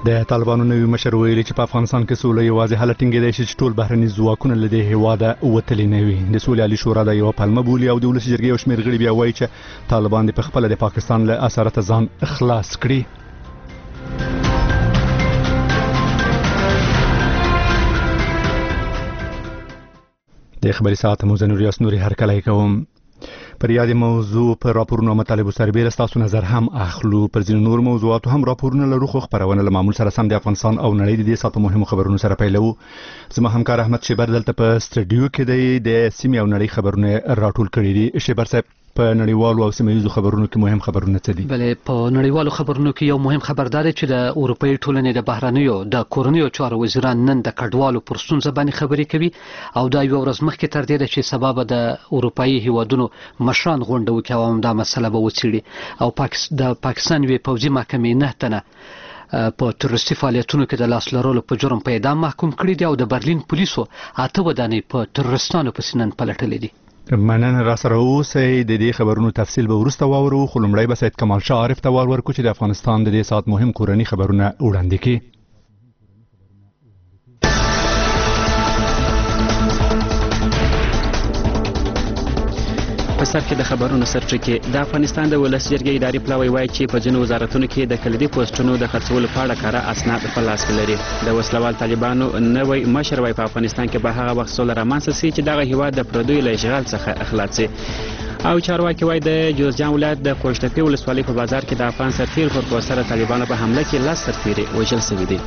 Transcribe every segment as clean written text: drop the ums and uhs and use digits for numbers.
د طالبانو نوي مشر ویلي چې په افغانستان کې سوله یوازې هله ټینګېدای شي چې ټول بهرني ځواکونه له دې هېواده وتلي نه وي. د سولې عالي شورا دا یوه پلمه بولي او د ولسي جرګې یو شمېر غړي بیا وایي چې طالبان دې پخپله د پاکستان له اسارته ځان خلاص کړي. د خبري ساعت مو زنور یاس نوري هر کله کوم. پر یادې موضوع پر راپورونو مطالبه سربېره ستاسو نظر هم اخلو. پر ځینو نور موضوعاتو هم راپورونه لرو، خو خبرونه له معمول سره سم د افغانستان او نړۍ د دې ساتو مهمو خبرونو سره پیلو. زما همکار احمد شیبر دلته په سټډیو کې دی د سیمې او نړۍ خبرونه راټول کړي دي. شیبر صاحب، په نړیوالو او سیمه ییزو خبرونو کې مهم خبرونه څه دي؟ بله، په نړیوالو خبرونو کې یو مهم خبر دا دی چې د اروپאי ټولنې د بهرنیو د کورنیو چارو وزیران نن د کډوالو پر ستونزه باندې خبرې کوي او دا یو ورځ مخکې تر دې ده چې سبا به د اروپאי هیوادونو مشران غونډه وکړي او دا مسله به وڅېړي او د پاکستان یوې پوځي محکمې 9 تنه په تروریستي فعالیتونو کې د لاس لرلو په جرم په اعدام محکوم کړي دي او د برلین پولیسو 8 ودانۍ په تروریستانو پسې نن پلټلې دي. مننه را سره اوسئ. د دې خبرونو تفصیل به وروسته واورو، خو لومړی به سید کمال شاه عارف ته ورکړو چې د افغانستان د دې ساعت مهم کورني خبرونه وړاندې کړي. په سر کې د خبرونو سرچینې د افغانستان د ولس جرګې اداري پلاوی وایي چې په ځینو وزارتونو کې د کلیدي پوسټونو د خرڅولو په اړه کاره اسناد په لاس کې لري. د وسلوال طالبانو نوی مشر وایي په افغانستان کې به هغه وخت سوله رامنځته شي چې دغه هیواد د پردیو له اشغال څخه اخلاص شي. او چارواکي وایي د جوزجان ولایت د کوشتپې ولسوالۍ په بازار کې د افغان سرتیر پر پوسټر طالبانو په حمله کې 10 سرتیري وژل شوي دي.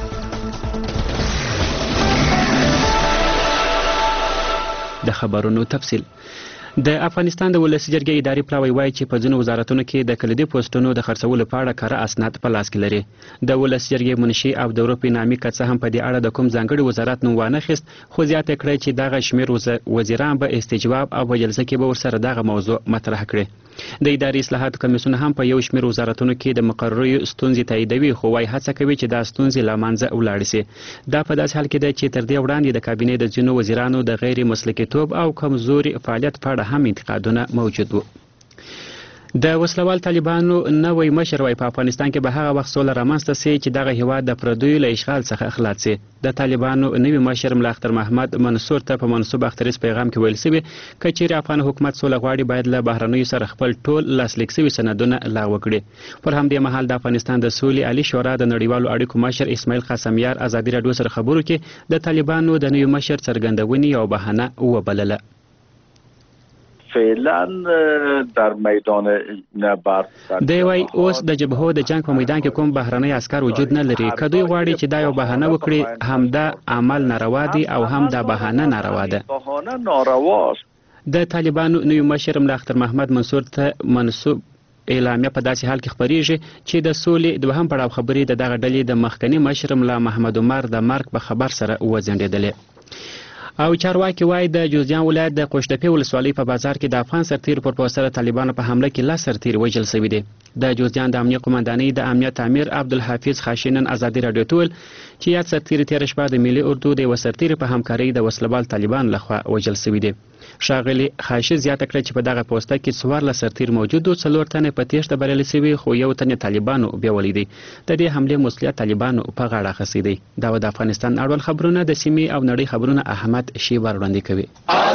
د خبرونو تفصیل. د افغانستان د ولسي جرګې اداري پلاوی وایي چې په ځینو وزارتونو کې د کلیدي پوسټونو د خرڅولو په اړه کاره اسناد په لاس کې لري. د ولسي جرګې منشي عبدالرب نامي که څه هم په دې اړه د کوم ځانګړي وزارت نوم وانخیست، خو زیاته کړی چې دغه شمېر وزیران به استجواب او په جلسه کې به ورسره دغه موضوع مطرح کړي. د اداري اصلاحاتو کمیسیون هم په یو شمېر وزارتونو کې د مقرریو ستونزې تاییدوي، خو وايي هڅه کوي چې دا ستونزې له منځه ولاړې شي. دا په داسې حال کې ده چې تر دې وړاندې د کابینې د ځینو وزیرانو د غیر مسلکیتوب او کمزوري فعالیت په اړه هم انتقادونه موجود وو. د وسلوال طالبانو نوی مشر وایي په افغانستان کې به هغه وخت سوله رامنځته شي چې دغه هیواد د پردیو له اشغال څخه خلاص شي. د طالبانو نوی مشر ملا اختر محمد منصور ته په منصوب اختریز پیغام کې ویل شوي که چیرې افغان حکومت سوله غواړي باید له بهرنیو سره خپل ټول لاسلیک شوي سندونه لغوه کړي. پر همدې مهال د افغانستان د سولې عالي شورا د نړیوالو اړیکو مشر اسماعیل قاسمیار ازادي راډیو سره خبرو کې د طالبانو د نوي مشر څرګندونې یو بهانه وبلله. فعلا در میدان نبرد دی وای اوس د جبهو د جنگ په میدان کې کوم بهرنی عسكر وجود نه لري. که دوی غواړي چې دا یو بهانه وکړي، هم دا عمل ناروا دی او هم دا بهانه ناروا ده. د طالبانو نوی مشر ملا اختر محمد منصور ته منسوب اعلامیه په داسې حال کې خبرېږي چې د سولې دوهم پړاو خبرې د دغه ډلې د مخکنی مشر ملا محمد عمر د مرګ په خبر سره وځنډېدلې. او چارواکي وایي د جوزجان ولایت د کوشتپې ولسوالۍ په بازار کې د افغان سرتیر پر پوسټر طالبانو په حمله کې 10 سرتیر وژل شوي دي. د جوزجان د امنیه قومندانۍ د امنیت امیر عبدالحفیظ خاشنن ازادي راډیو ته ویل چې یاد سرتیر تېره شپه د ملي اردو د یوه سرتیر په همکارۍ د وسلوال طالبانو لخوا وژل شوي دي. ښاغلي خاشي زیاته کړه چې په دغه پوسټر کې 14 سرتیر موجود و، 4 تنه په تېښته بریالي شوي، خو یو تن طالبانو بیولي دی. د دې حملې مسؤلیت طالبانو په غاړه اخیستی دی. دا د افغانستان اړوند خبرونه د سیمې او نړۍ خبرونه احمد شیبر وړاندې کوي.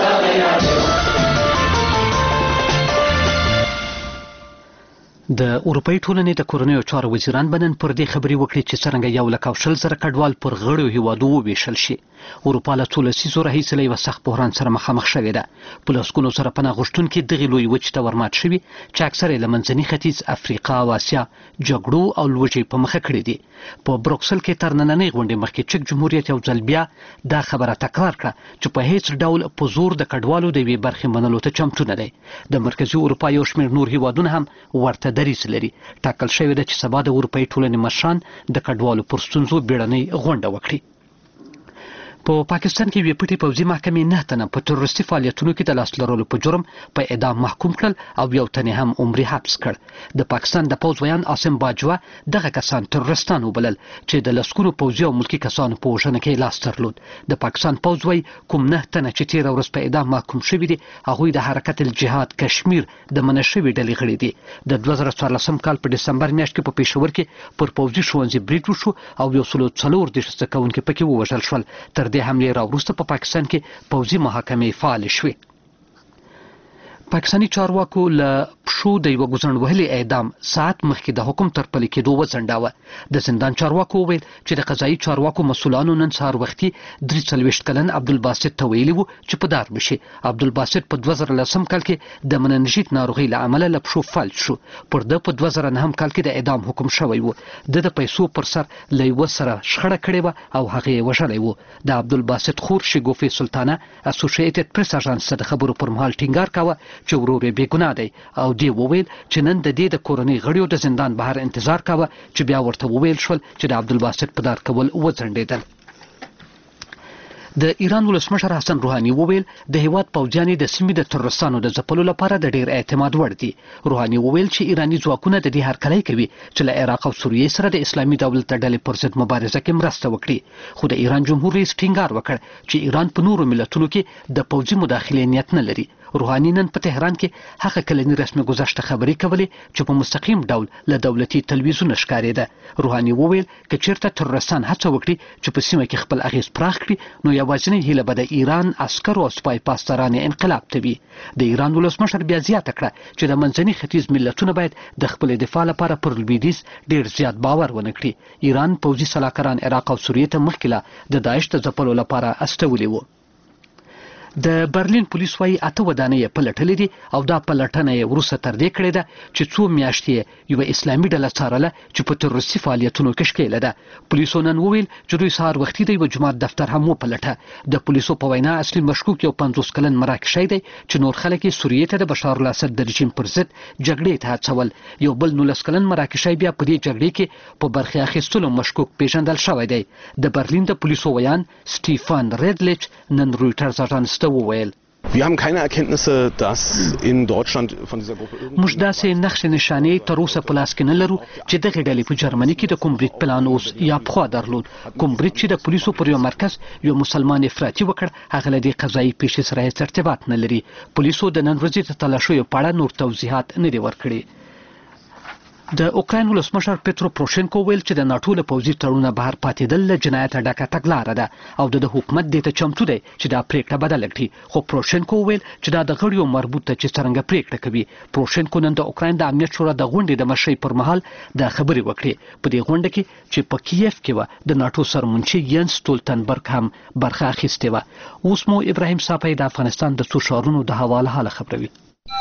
د اروپאי ټولنې د کورنیو چارو وزیران بنن پر دې خبرې وکړي چې څرنګه 1,000 کډوال پر غړیو هیوادو وویشل شي. اروپا له څو لسیزو راهیسې له یوه سخت بحران سره مخامخ شوې ده. په لسګونو سره پناه غوښتونکي دغې لوی وچې ته ورمات شوي چې اکثره یې له منځني ختیځ، افریقا او اسیا جګړو او لوږې په مخه کړي دي. په بروکسل کې تر نننۍ غونډې مخکې چک جمهوریت یو ځل بیا دا خبره تکرار کړه چې په هیڅ ډول په زور د کډوالو د یوې برخې منلو ته چمتو نه دی. د مرکزي اروپا یو شمېر نور هیوادونه هم ورته دریځ لري. ټاکل شوې ده چې سبا د اروپאי ټولنې مشران د کډوالو پر ستونزو بیړنۍ غونډه وکړي. په پاکستان کې پټې پوځي محکمې 9 تنه په تروریستي فعالیتونو کې د لاس لرلو په جرم په اعدام محکوم کړل او یو تن هم عمري حبس کړ. د پاکستان د پوځ ویان عاصم باجوا دغه کسان تروریستان وبلل چې د لسګونو پوځي او ملکی کسانو په وژنه کې لاس درلود. د پاکستان پوځ وایي کوم 9 تنه چې تیر ورځ په اعدام محکوم شوي دي هغوی د حرکت الجهاد کشمیر د منشوي ډلې غړي دي. د 2014 کال په دسمبر میاشت کې په پېښور کې پر پوځي ښوونځي برید وشو او 140 زده کوونکي پکې ووژل شول. تر دې حملې راوروسته په پاکستان کې پوځي محاکمې فعال شوې. پاکستاني چارواکو له پښو د یو ګزند وهلي اعدام ساعت مخکې د حکم تر پلي کېدو وځنډاوه. د زندان چارواکو وویل چې د قضایي چارواکو مسؤلانو نن سهار وختي 43 کلن عبدالباسط ته ویلي وو چې په دار بشي. عبدالباسط په 2010 کال کې د مننجیت ناروغۍ له امله له پښو فلج شو. پر ده په 2009 کال کې د اعدام حکم شوی وو. د پیسو پر سر له یو سره شخړه کړې وه او هغه یې وژلی وو. د عبدالباسط خور شګوفې سلطانه اسوسییټډ پریس اژانس ته د خبرو پر مهال ټینګار کاوه چې ورور یې بېګناه دی او دی وویل چې نن د دې د کورنۍ غړیو د زندان بهر انتظار کاوه چې بیا ورته وویل شول چې د عبدالباسط په دار کول وځنډېدل. د ایران ولسمشر حسن روحاني وویل د هیواد پوځیان د سیمې د تروریستانو د ځپلو لپاره د ډیر اعتماد وړ دي. روحاني وویل چې ایراني ځواکونه د دې هرکلی کوي چې له عراق او سوریې سره د اسلامي دولت د ډلې پر ضد مبارزه کې مرسته وکړي. خو د ایران جمهور رئیس ټینګار وکړ چې ایران په نورو ملتونو کې د پوځي مداخلې نیت نه لري. روحاني نن په تهران کې هغه کلنی رسمي گذشته خبرې کولې چې په مستقیم ډول له دولتي تلویزیون ښکارېده. روحاني وویل که چیرته تروریستان هڅه وکړي چې په سیمه کې خپل اغیز پراخ کړي نو یوازینۍ هیله به د ایران عسکرو او سپای پاسداران انقلاب ته وي. د ایران ولسمشر بیا زیاته کړه چې د منځني ختیځ ملتونه باید د خپل دفاع لپاره پر لویدیځ ډیر زیات باور ونه کړي. ایران پوځي سلاکاران عراق او سوریې ته مخکې له د داعش د ځپلو لپاره استولي وو. د برلین پولیس وايي 8 ودانۍ پلټلې دي او دا پلټنه یې وروسته تر دې کړې ده چې څو میاشتې یو اسلامي ډله څارله چې په تروریستي فعالیتونو کې ښکېله ده. پولیسو نن وویل چې دوی سهار وختي د یو جومات دفتر هم وپلټه. د پولیسو په وینا اصلي مشکوک یو 50 کلن مراکشی دی چې نور خلک یې سوریې ته د بشار الاسد د رژیم پر ضد جګړې ته هڅول. یو بل 19 کلن مراکشی بیا په دې جګړې کې په برخه اخیستلو مشکوک پیژندل شوی دی. د برلین د پولیسو ویان سټیفان ریډلیچ نن رویټرز اژانس ته وویل Wir haben keine Erkenntnisse, dass in Deutschland von dieser Gruppe موږ داسې نقش نشانې تر اوسه په لاس کې نه لرو چې دغه ډلې په جرمني کې د کوم برید پلان اوس یا پخوا درلود. کوم برید چې د پولیسو پر یو مرکز یو مسلمان افراطي وکړ هغه له دې قضایي پیښې سره هیڅ ارتباط نه لري. پولیسو د نن ورځې د تلاشیو په اړه نور توضیحات نه دي ورکړي. د اوکراین ولسمشر پترو پروشینکو ویل چې د ناټو له پوځي تړونه بهر پاتېدل له جنایته ډکه تګلاره ده او د حکومت دې ته چمتو دی چې دا پریکړه بدله کړي. خو پروشینکو ویل چې دا د غړیو مربوط ته چې څرنګه پریکړه کوي. پروشینکو نن د اوکراین د امنیت شورا د غونډې د مشرۍ پر مهال د خبرې وکړې. په دې غونډه کې چې په کیف کې و د ناټو سرمنشي ینس ستولتنبرګ هم برخه اخیستې وه. اوس مو ابراهیم صافی د افغانستان د څو ښارونو د هوا له حاله خبروي.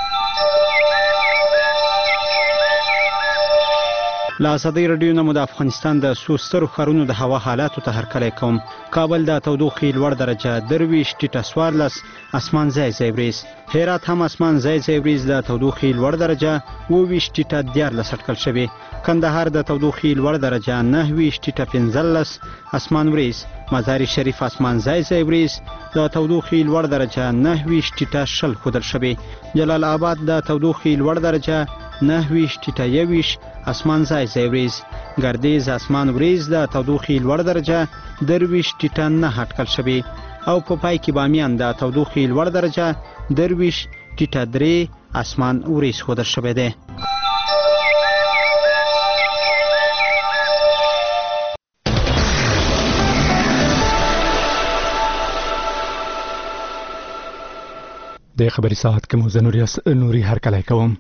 له ازادۍ راډیو نه مو د افغانستان د څو سترو ښارونو د هوا حالاتو ته هرکلی کوم. کابل د تودوخې لوړ درجه 23 ټیټه 14 اسمان ځای ځای وریځ. هرات هم اسمان ځای ځای وریځ د تودوخې لوړ درجه 22 ټیټه 14 اټکل شوې. کندهار د تودوخې لوړ درجه 29 ټیټه 15 اسمان وریځ. مزار شریف اسمان ځای ځای وریځ د تودوخې لوړ درجه 29 ټیټه 20 ښودل شوې. جلال آباد د تودوخې لوړ درجه 29 ټیټه 21 اسمان ځای ځای وریځ. ګردیز اسمان وریځ د تودوخې لوړ درجه 23 ټیټه 9 اټکل شوې. او په پای کې بامیان د تودوخې لوړ درجه 23 ټیټه 3 اسمان وریځ ښودل شوی دی. د خبري ساعت کې مو نوري هرکلی کوم.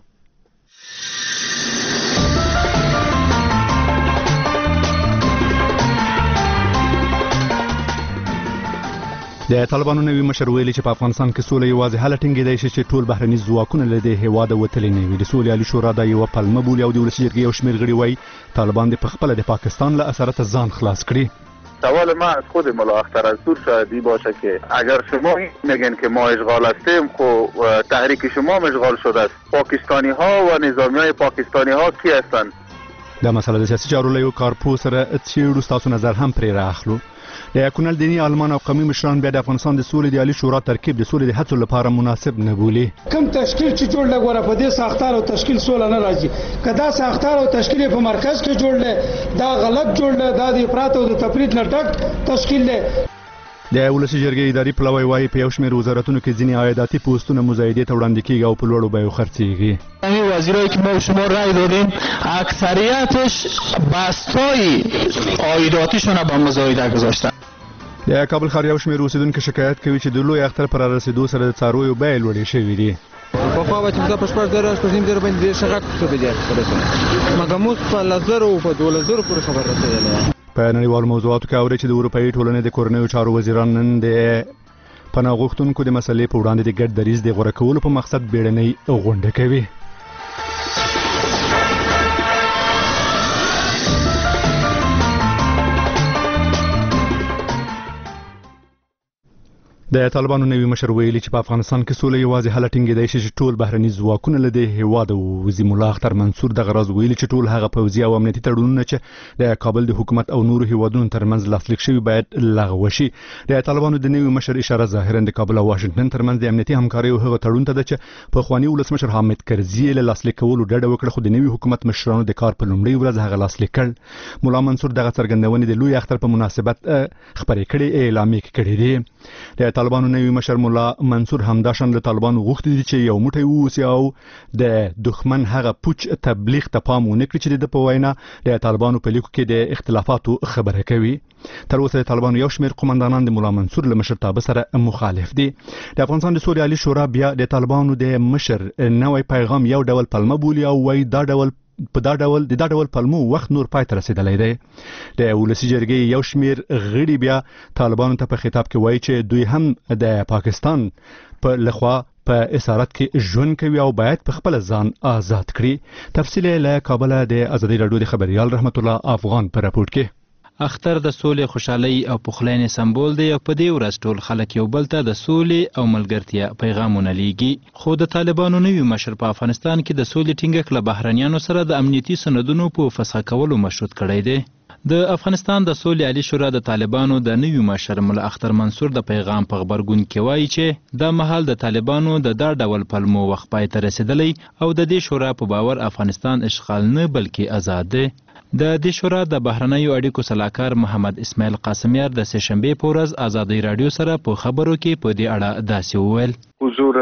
د طالبانو نوي مشر ویلي چې په افغانستان کې سوله یوازې هله ټینګېدای شي چې ټول بهرني ځواکونه له دې هېواده وتلي نه وي. د سولې عالي شورا دا یوه پلمه بولي او د ولسي جرګې یو شمېر غړي وایي طالبان دې په خپله د پاکستان له اثرات زان خلاص کړي. سوال من از خود ملا اختر السور شاید باشه که اگر شما میگن که ما اشغال هستیم خب تحریک شما اشغال شده است. پاکستانی ها و نظامی های پاکستانی ها کی هستند؟ دا مسله د سیاسي چارو له یو کارپو سره څېړو، ستاسو نظر هم پرې رااخلو. د کونړ دیني عالمان او قومي مشران بیا د افغانستان د سولې د عالی شورا ترکیب د سولې د هڅو لپاره مناسب نه بولي. کوم تشکیل چې جوړ لګوره په دې ساختار او تشکیل سوله نه راځي. کدا ساختار او تشکیل په مرکز کې جوړل دا غلط جوړل، دا د افراط او د تفرید نه ډک تشکیل دی. د ولسي جرګې اداري پلوی وایي په یو شمېر وزارتونو کې ځینې عایداتي پوستونه مزایدې ته وړاندې کیږي او په لوړو بیو خرڅیږي. همین وزیرایی که ما شما رأی دادیم اکثریتش بستای عایداتیشون رو به مزایده گذاشتن. د کابل ښار یو شمېر اوسیدونکو شکایت کوي چې د لوی اختر پر رسیدو سره د څارویو بیې لوړې شوي دي. پخوا به چې موږ په 14,000 باندې ډېر ښه غټ تولیدات ورسېدل، مګر اوس په 10,000 او په 12,000 پورې خبر رسېدلی. په نړیوالو موضوعاتو کې اوري چې د اروپایي ټولنې د کورنیو چارو وزیران نن د پناه غوښتونکو د مسلې په وړاندې د ګډ دریځ د غوره کولو په مقصد بیړنۍ غونډه کوي. د طالبانو نوي مشر ویلي چې په افغانستان کې سوله یوازې هله ټینګېدای شي چې ټول بهرني ځواکونه له دې هېواده ووځي. ملا اختر منصور دغه راز ویلي چې ټول هغه پوځي او امنیتي تړونونه چې د کابل د حکومت او نورو هېوادونو ترمنځ لاسلیک شوي باید لغوه شي. د طالبانو د نوي مشر اشاره ظاهرا د کابل او واشنګټن ترمنځ د امنیتي همکارۍ او هغه تړون ته ده چې پخواني ولسمشر حامد کرزي له لاسلیک کولو ډډه وکړه، خو د نوي حکومت مشرانو د کار په لومړۍ ورځ هغه لاسلیک کړ. ملا منصور دغه څرګندونې د لوی اختر په مناسبت خبرې کړې اعلامیه کړې دي. د طالبانو نوي مشر مولا منصور همداشان له طالبانو غوښتي دي چې یو موټی ووسي او د دښمن هغه پوچ تبلیغ ته پام ونه کړي چې د په وینا د طالبانو په لیکو کې د اختلافاتو خبره کوي. تر اوسه د طالبانو یو شمېر قومندانان د مولا منصور له مشرتابه سره مخالف دي. د افغانستان د سولې عالی شورا بیا د طالبانو د مشر نوی پیغام یو ډول پلمه بولي او وایي دا ډول پلمو وخت نور پای ته رسیدلی دی. د ولسي جرګې یو شمېر غړي بیا طالبانو ته په خطاب کې وایي چې دوی هم د پاکستان په لخوا په اسارت کې ژوند کوي او باید په خپل ځان آزاد کړي. تفصیل له کابل د ازادي راډیو د خبريال رحمت الله افغان په راپورټ کې. اختر د سولې، خوشحالۍ او پخلاینې سمبول دی او په دې ورځ ټول خلک یو بل ته د سولې او ملګرتیا پیغامونه لیږي. خو د طالبانو نوي مشر په افغانستان کې د سولې ټینګښت له بهرنیانو سره د امنیتي سندونو په فسخ کولو مشروط کړی دی. د افغانستان د سولې عالی شورا د طالبانو د نوي مشر مولا اختر منصور د پیغام په خبرګون کې وایي چې دا مهال د طالبانو د دا ډول پلمو وخت پای ته رسیدلی او د دې شورا په باور افغانستان اشغال نه بلکې آزاد دی. د دې شورا د بهرنیو اړیکو سلاکار محمد اسماعیل قاسمیار د سهشنبه په ورځ ازادي رادیو سره په خبرو کې په دې اړه داسې وویل: حضور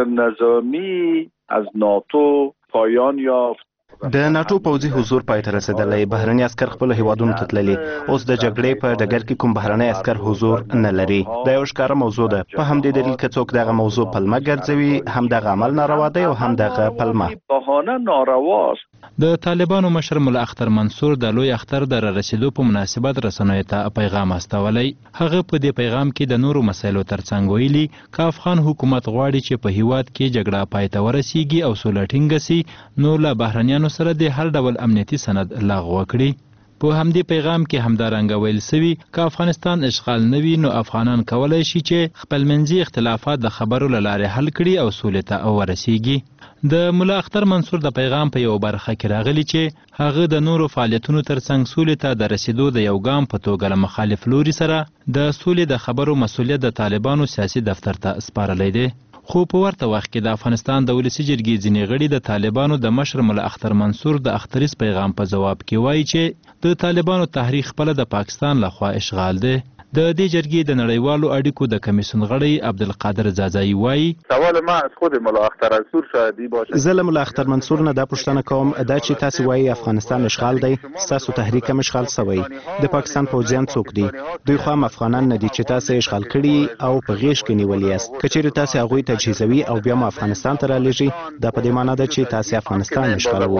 نظامی از ناتو پایان یافت. د ناتو پوځي حضور پای ته رسیدلی. بهرني عسکر خپل هیوادونو ته تللي. اوس د جګړې په ډګر کې کوم بهرني عسکر حضور نه لري. دا یو ښکاره موضوع ده. په همدې دلیل که څوک دغه موضوع پلمه ګرځوي، هم دغه عمل ناروا دی او هم دغه پلمه بهانه نارواست. د طالبانو مشر مولا اختر منصور د لوی اختر د رسیدو په مناسبت رسنیو ته پیغام استولی. هغه په دې پیغام کې د نورو مسایلو ترڅنګ ویلي که افغان حکومت غواړي چې په هیواد کې جګړه پای ته ورسیږي او سوله ټینګه سي، نو له بهرنیانو سره د هر ډول امنیتي سند لغوه کړي. په همدې پیغام کې همدارنګه ویل سوي که افغانستان اشغال نه وي نو افغانان کولی شي چې خپلمنځي اختلافات د خبرو له لارې حل کړي او سولې ته ورسیږي. د مولا اختر منصور د پیغام په یو برخه کې راغلی چې هغه د نورو فعالیتونو ترڅنګ سولې ته د رسیدو د یو ګام په توګه له مخالف لوري سره د سولې د خبرو مسؤلیت د طالبانو سیاسي دفتر ته سپارلی دی. خو په ورته وخت کې د افغانستان د ولسي جرګې ځینې غړي د طالبانو د مشر مولا اختر منصور د اختریز پیغام په جواب کې وایي چې د طالبانو تحریک خپله د پاکستان لخوا اشغال دی. د دې جرګې د نړیوالو اړیکو د کمیسیون غړی عبدالقادر زازایی وایي: سوال ما از خود مولا اختر منصور شاهدی باشه. زه له مولا اختر منصور نه دا پوښتنه کوم دا چې تاسو وایي افغانستان اشغال دی، تاسو تحریک هم اشغال شوی. د پاکستان پوځیان څوک دي؟ دوی خو هم افغانان نه دي چې تاسو اشغال کړي او په غیږ کې نیولي یاست. که چیرې تاسو هغوی تجهیزوي او بیا مو افغانستان ته رالیږي، دا په دې معنی ده چې تاسو افغانستان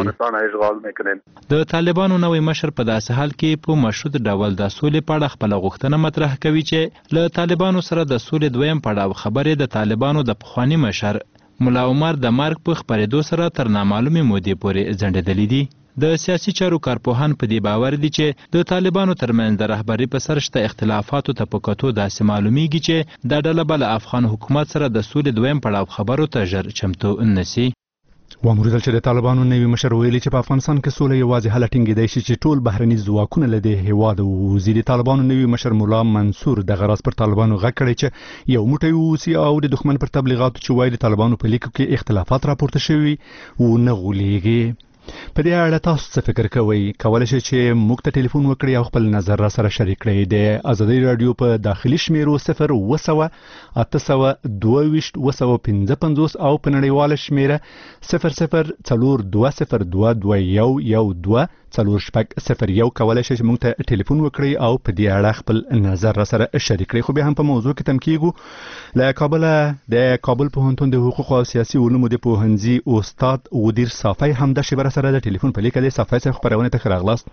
اشغالوئ. د طالبانو نوی مشر په داسې حال کې په مشروط ډول د سولې په اړه خپله غوښتنه مطرح کوي چې له طالبانو سره د سولې دویم پړاو خبرې د طالبانو د پخواني مشر مولا عمر د مرګ په خپرېدو سره تر نامعلومې مودې پورې ځنډېدلې دي. د سیاسي چارو کارپوهان په دې باور دي چې د طالبانو ترمنځ د رهبرۍ په سر شته اختلافاتو ته په کتو داسې معلومیږي چې دا ډله به له افغان حکومت سره د سولې دویم پړاو خبرو ته ژر چمتو نشي. واموریدل چې د طالبانو نوي مشر ویلي چې په افغانستان کې سوله یوازې هله ټینګېدای شي چې ټول بهرني ځواکونه له دې هیواد ووځي. د طالبانو نوي مشر مولا منصور دغه راز پر طالبانو غږ کړی چې یو موټی ووسي او د دښمن پر تبلیغاتو چې وایي د طالبانو په لیکو کې اختلافات راپورته شوي و نه غولېږي. په دې اړه تاسو څه فکر کوئ؟ کولای شئ چې موږ ته ټلیفون وکړئ او خپل نظر را سره شریک کړئ. د ازادي رادیو په داخلي شمیرو 0 800 او په نړیواله شمیره 0042022112 4601 کولای شئ چې موږ ته ټلیفون وکړئ او په دې اړه خپل نظر را سره شریک کړئ. خو بیا هم په موضوع کې تم کیږو. له کابل پوهنتون د حقوق او سیاسي علومو د پوهنځي استاد ودیر صافی هم د شبره سره د ټلیفون په لیکه د صافی څخه خبرونه ته راغلاست.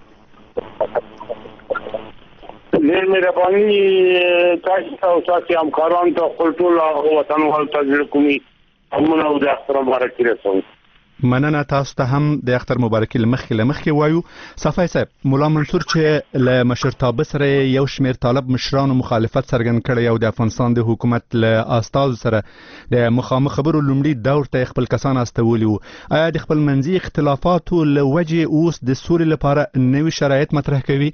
ډېر مهرباني تاسو او تاسو همکاران ته خپل ټول وطنوال ته کومي امونه او د احترام مبارکي رسوم. مننه. تاسو ته هم د اختر مبارکي لمخکې وایو. صافی صاحب، مولا منصور چې له مشرتابه سره یو شمیر طالب مشرانو مخالفت څرګند کړی او د افغانستان د حکومت له استازو سره د مخامخ خبرو لومړي دور ته خپل کسان استولي وو، آیا د خپل منځي اختلافاتو له وجې اوس د سولې لپاره نوي شرایط مطرح کوي؟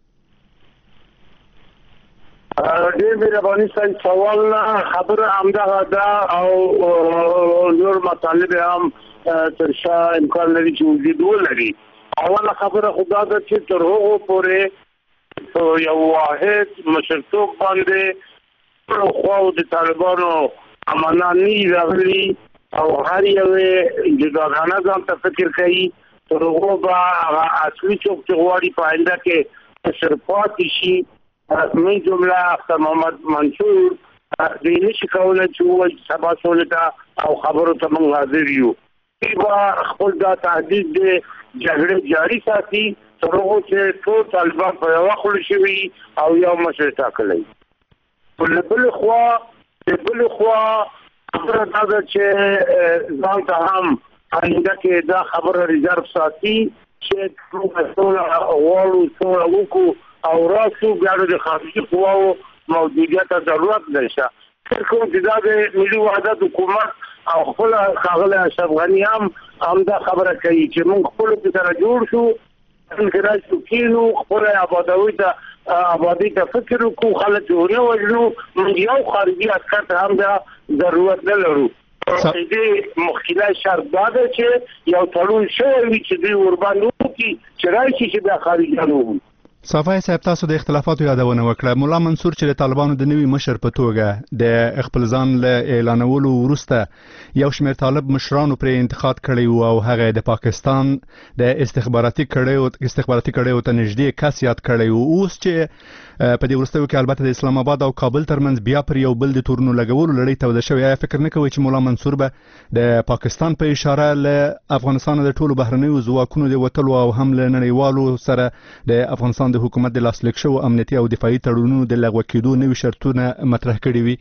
ډېر مهرباني صاحب، سوال خبره همدغه ده او نور مطالب هم تر شا امکان لري چې وجود ولري. اوله خبره خدا ده چې تر هغو پورې یو واحد مشرتوب باندې خو د طالبانو اماناني راغلي او هر یو جداګانه ځان ته فکر کوي، تر هغو به اصلي څوک چې غواړي په آینده کې تشرفات شي من جمله اختر محمد منصور دې نشي کولای چې وایي سبا سولې ته او خبرو ته موږ حاضر یو. با خپل دا تهدید د جګړې جاری ساتي تر هغه چې ټول طالبان په یو خل شي او یو مشر ټاکلی. بل خو خبره دا چې ځان ته هم آینده کې دا خبره ریزرو ساتي چې ټول وکړو او راسو ګاډو د خارجي قواو موجودیت ته ضرورت نشته. کوم چې دا د ملي وحدت حکومت او خپل خاغله اشرف غنی هم دا خبره کوي چې موږ خپل سره جوړ شو، انقراض وکړو، خپل آبادی ته فکر وکړو، خلک ونه وژنو، موږ یو خارجي عسکر ته هم دا ضرورت نه لرو. دې مخکله شرط دا ده چې یو تړون شوی چې دوی ورباندې وکړي چې راشي چې د خارجيانو. صافی صاحب، تاسو د اختلافاتو یادونه وکړه. مولا منصور چې د طالبانو د نوي مشر په توګه د خپل ځان له اعلانولو وروسته یو شمېر طالب مشرانو پرې انتقاد کړی و او هغه د پاکستان د استخباراتي کړیو ته نږدې کس یاد کړی و. اوس چې په دې وروستیو کې البته د اسلام آباد او کابل ترمنځ بیا پر یو بل د تورنو لګولو لړۍ توده شوې، آیا فکر نه کوئ چې مولا منصور به د پاکستان په اشاره له افغانستان د ټولو بهرنیو ځواکونو د وتلو او هم له نړیوالو سره د افغانستان د حکومت د لاسلیک شوو امنیتي او دفاعي تړونونو د لغوه کېدو نوي شرطونه مطرح کړي وي؟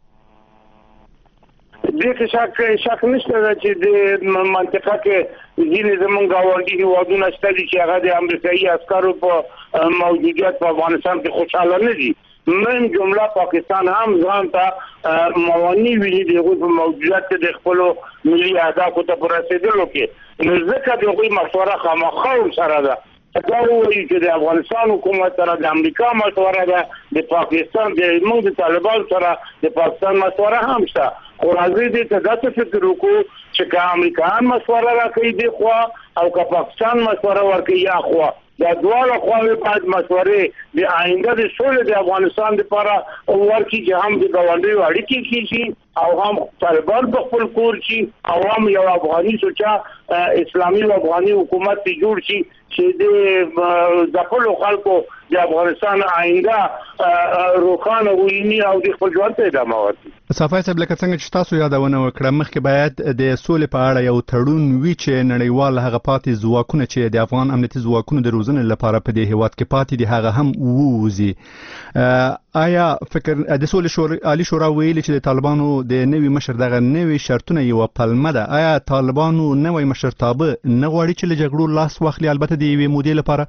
دې کې شک نشته چې د منطقه کې ځینې زمونږ ګاونډي هیوادونه شته چې هغه د امریکایي عسکرو په موجودیت په افغانستان کې خوشاله نه دي. من جمله پاکستان هم ځان ته موانع ویني د هغوی په موجودیت کې د خپلو ملي اهدافو ته په رسېدلو کې. نو ځکه د هغوی مشوره خامخا ورسره ده. دا وایي چې د افغانستان حکومت سره د امریکا مشوره ده، د پاکستان د موږ د طالبانو سره د پاکستان مشوره هم شته. خو راځي دې ته داسې فکر وکړو چې که امریکایان مشوره راکوي دې خوا او که پاکستان مشوره ورکوي یا خوا، دا دواړه خواوې باید مشورې د آینده د سولې د افغانستان لپاره ورکړي چې هم د ګاونډیو اړیکې کېږي او هم طالبان په خپل کور شي او هم یو افغاني سوچه اسلامي او افغاني حکومت جوړ شي چې د ځپلو خلکو د افغانستان آینده روښانه ویني او د خپل ژوند ته ادامه ورکړي. صافی صاحب، لکه څنګه چې تاسو یادونه وکړه، مخکې باید د سولې په اړه یو تړون وي چې نړیوال هغه پاتې ځواکونه چې د افغان امنیتي ځواکونو د روزنې لپاره په دې هیواد کې پاتې دي هغه هم ووځي. آیا فکر د سولې عالی شورا ویلي چې د طالبانو د نوي مشر دغه نوي شرطونه یو پلمه ده؟ آیا طالبانو نوی مشرتابه نه غواړي چې له جګړو لاس واخلي، البته د یوې مودې لپاره؟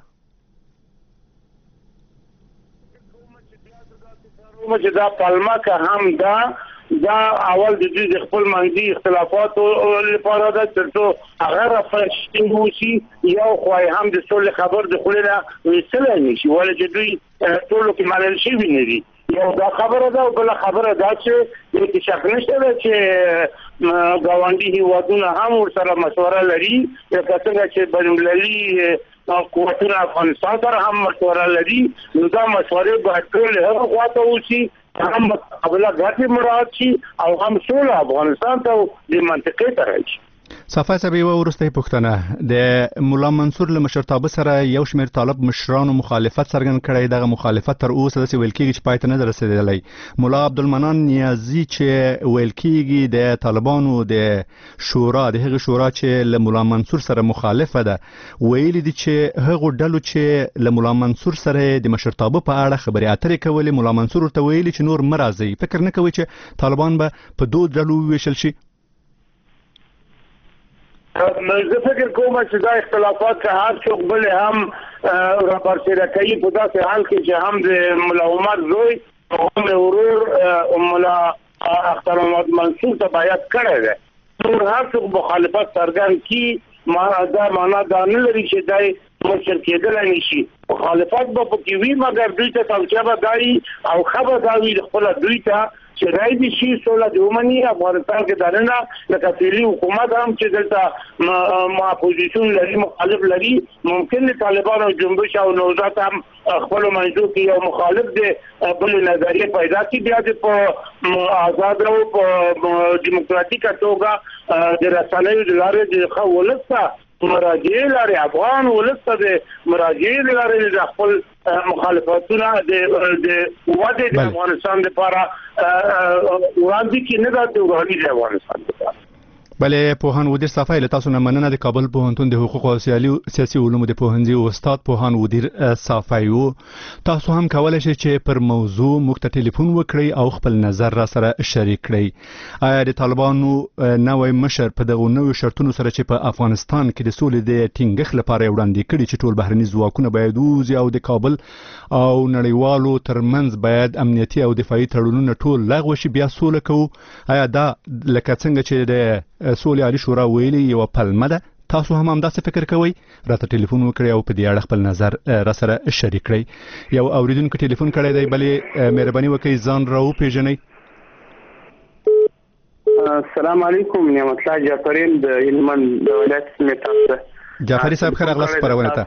چې دا پلمه که هم ده دا اول د دې خپل منځي اختلافات لپاره دا ترڅو هغه رافرشتي وشي یو خو هم د سولې خبر د خلینو وسله نشي ولې چې دوی ټول کې مالل شي نه دي یو دا خبره ده او بل خبره ده چې د شک نشته چې ګاونډي هیوادونه هم ورسره مشوره لري لکه څنګه چې بین‌المللي قوتونه افغانستان سره هم مشوره لري نو دا مشورې باید ټول هغه خواته وشي هم قبل غاټي مراد شي او هم سوله افغانستان ته د منطقې ته راشي. صفای صاحب یو ورسته پوښتنه د مولا منصور له مشرتابه سره یو شمېر طالب مشرانو مخالفت څرګند کړی دغه مخالفت تر اوسه داسې ویل کېږي چې پای ته نه دی رسېدلی. مولا عبدالمنان نیازي چې ویل کېږي د طالبانو د شورا د هغې شورا چې له مولا منصور سره مخالفه ده ویلي دي چې هغو ډلو چې له مولا منصور سره د مشرتابه په اړه خبرې اترې کولې مولا منصور ورته ویلي چې نور مه راځئ. فکر نه کوئ چې طالبان به په دوه ډلو وویشل شي؟ زه فکر کوم چې دا اختلافات که هر څوک بل هم راپرسېره کوي په داسې حال کې چې هم د ملا عمر زوی او هم ورور ملا اختر محمد منصور ته بیعت کړی دی نور هر څوک مخالفت څرګند کړي دا معنا دا نه لري چې دی مشر کېدلی نشي مخالفت به پکې وي مګر دوی ته توجیه به دا وي او ښه به دا وي خپله دوی ته چې رای دي شي سوله د ومني افغانستان کې دننه لکه فعلي حکومت هم چې دلته اپوزیسیون لري مخالف لري ممکن د طالبانو جنبش او نوزات هم خپل منځو کې یو مخالف دی بل نظریه پیدا کړي بیا د په آزاد او په دیموکراتیکه توګه د رسنیو د لارې د خولسته مراجعه لري افغان ولسته د مراجعه لري د خپل مخالفتونه د وده د افغانستان لپاره وړاندې کې نه دا د افغانستان لپاره. بله پوهان ودیر صفای له تاسو نه مننه د کابل پوهنتون د حقوق او سیاسي علومو د پوهنځي استاد پوهان ودیر صفای وو. تاسو هم کولای شئ چې پر موضوع موږ ته ټلیفون وکړئ او خپل نظر را سره شریک کړئ. آیا د طالبانو نوی مشر په دغه نوو شرطونو سره چې په افغانستان کې د سولې د ټینګښت لپاره وړاندې کړي چې ټول بهرني ځواکونه باید ووځي او د کابل او نړیوالو ترمنځ باید امنیتي او دفاعي تړونونه ټول لغوه شي بیا سوله کوو آیا دا لکه څنګه چې د سولې عالی شورا ویلي یو پلمه ده تاسو هم همداسې فکر کوئ راته ټلیفون وکړئ او په دې اړه خپل نظر را سره شریک کړئ. یو اوریدونکو ټلیفون کړی دی بلې مهرباني وکړئ ځان راوپېژنئ. السلام علیکم نعمت الله جعفرین د هلمند د ولایت سمیتاسته. جعفري صاحب ښه راغلاست خپرونې ته.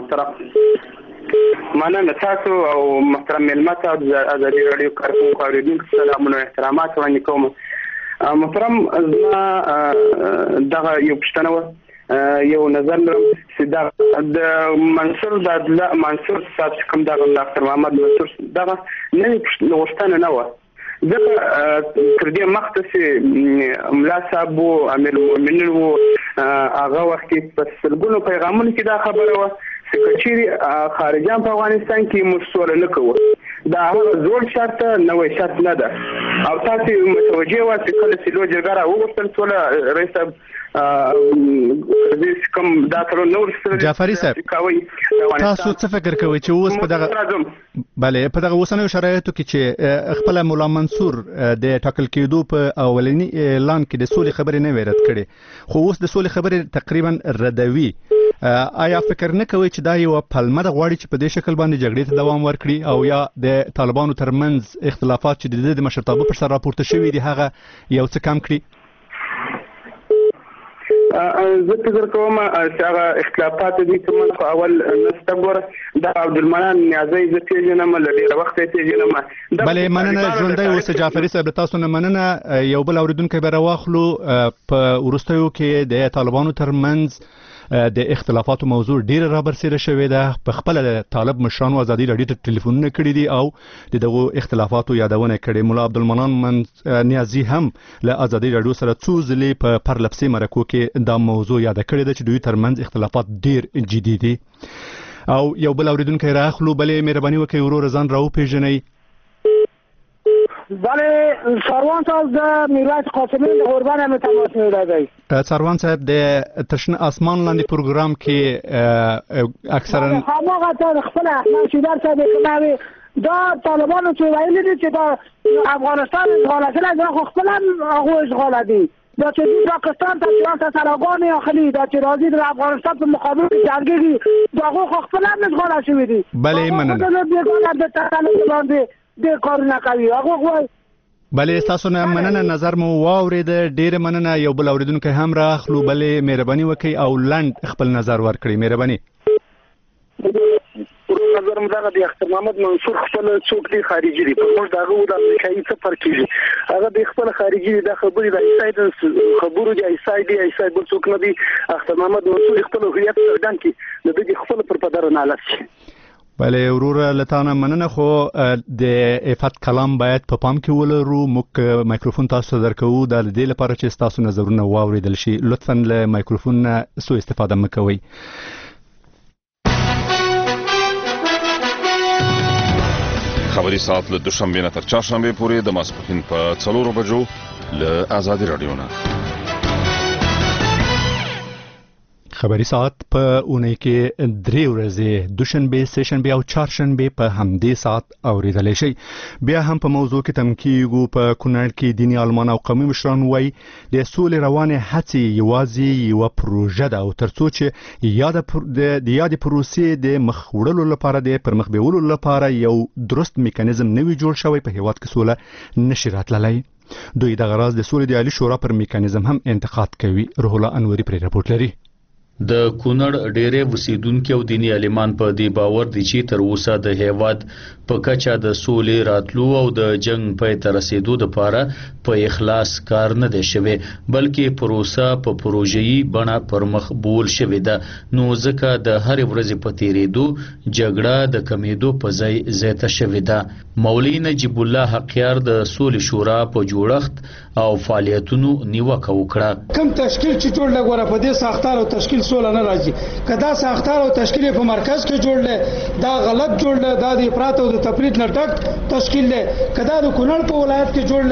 مننه تاسو او محترم مېلمه ته د ازادي راډیو کارکونکو اوریدونکو سلامونه او احترامات وړاندې کوم. محترم زما دغه یو پوښتنه وه یو نظر لرم چې د منصور د منصور صاحب چې کوم دغه ډاکټر محمد منصور دغه نوې غوښتنه نه وه ځکه تر دې مخکې چې ملا صاحب و امیر المؤمنین و هغه وخت کې په سلګونو پیغامونو کې دا خبره وه چې که چیرې خارجیان په افغانستان کې موږ سوله نه کوو دا هغه زوړ شرط نوی شرط نه ده او تاسو متوجه واسئ کله چې لوی جرګه راوغوښتل سوله رئیس صاحب کوم دا تړون نور جعفري صاحب تاسو څه فکر کوئ چې اوس په دغه بله په دغه اوسنیو شرایطو کې چې خپل مولا منصور د ټاکل کېدو په اولنی اعلان کې د سولې خبرې نه ویرت کړي خو اوس د سولې خبرې تقریبا ردوي آیا فکر نه کوئ چې دا یو پلمه د غواړي چې په دې شکل باندې جګړې ته دوام ورکړي او یا د طالبانو ترمنځ اختلافات چې د مشرتابه پر سر راپورته شوي دي هغه یو څه کم کړي؟ زه فکر کوم چې هغه اختلافات دي چې موږ په اول نسته ګوره د عبدالمنان نیازی زه پیژنم له ډېره وخته یې پیژنم. بلې مننه ژوندی اوسه جعفري صاحب له تاسو نه مننه. یو بل اورېدونکی به راواخلو. په وروستیو کې د طالبانو ترمنځ د اختلافاتو موضوع ډیره رابرسېره شوې ده. په خپل طالب مشرانو ازادي راډیو ته ټلیفونونه کړي دي او دغه اختلافاتو یادونه کړې. مولا عبدالمنان نیازي هم له ازادي راډیو سره څو ځلې په پرلپسې مرکو کې دا موضوع یاد کړې ده چې دوی ترمنځ اختلافات ډیر جدي دي. او یو بل اوریدونکی راخلو. بلې مهرباني وکړئ ورور ځان راوپېژنئ. بله سروان صاحب د میراث قاسمی د قربان هم تماس می‌دهید. سروان صاحب د تشنه آسمان لاندې پروګرام کې اکثرا هغه ته خپل احمد شیدار صاحب کومه دا طالبانو چې ویلي دي چې دا افغانستان اشغال شده دا خو خپل هم هغو اشغال دي دا چې دوی پاکستان ته سیاسه سلاګانې اخلي دا چې راځي د افغانستان په مقابل کې جنګېږي دا هغو خو خپل هم اشغال شوي دي بلې مننه د تسلط باندې ډېر کارونه کوي هغو وایي بلې ستاسو نه مننه نظر مو واورېد ډېره مننه یو بل اورېدونکی هم راخلو بلې مهرباني وکړئ او لنډ خپل نظر ورکړئ مهرباني نظر مدغه د اختر محمد منصور خپل څوک دی خارجي دی په موږ دغه د امریکایي څخه فرق کیږي هغه د خپل خارجي د خبرې د ایساید خبرو د ایساید بل څوک نه دی اختر محمد منصور خپل هویت څرګند کی د دې خپل پر پدر نه لاسي بله ورور لتانه مننه خو د افت کلام باید په پام کې ولرو موږ مایکروفون تاسو درکو د دې لپاره چې تاسو نظرونه واوریدل شي لطفا له مایکروفون سوء استفاده مکوئ خبری ساعت له دوشنبه نه تر چهارشنبه پورې د ماسپښین په 4 بجو له آزادي رادیو نه خبری ساعت په اونۍ کې 3 ورځې دوشنبه سهشنبه او چهارشنبه په همدې ساعت اوریدل شي بیا هم په موضوع کې تمکیږو په کونړ کې دیني عالمان او قومي مشران وایي د سولې روانه هڅې یوازې یو پروژه ده او ترڅو چې یاد پروسې د مخ وړلو لپاره د پرمخ بیولو لپاره یو درست میکانیزم نوي جوړ شوی په هیواد کې سوله نشي راتللی دوی د غراض د سولې د عالی شورا پر میکانیزم هم انتقاد کوي روح الله انوري پر رپورت لري د کونړ ډېرې وسیدونکو او دینی عالمان په دې باور دي چې تر اوسه د هیواد په کچا د سولې راتلو او د جنگ پای ته رسیدو لپاره په اخلاص کار نه دی شوی بلکې پروسه په پروژې بڼه پرمخ بول شوی ده نو ځکه د هر ورځې په تیریدو جګړه د کمیدو په ځای زیاته شوی ده مولوی نجیب الله حقیار د سولې شورا په جوړښت او فعالیتونو نیوکه وکړه کوم تشکیل چې جوړ لګوره په دې ساختار او تشکیل سوله نه راځي کدا ساختار او تشکیل په مرکز کې جوړل دا غلط جوړل دا د افراط او د تفریط نه ډک تشکیل له کدا د کونړ په ولایت کې جوړل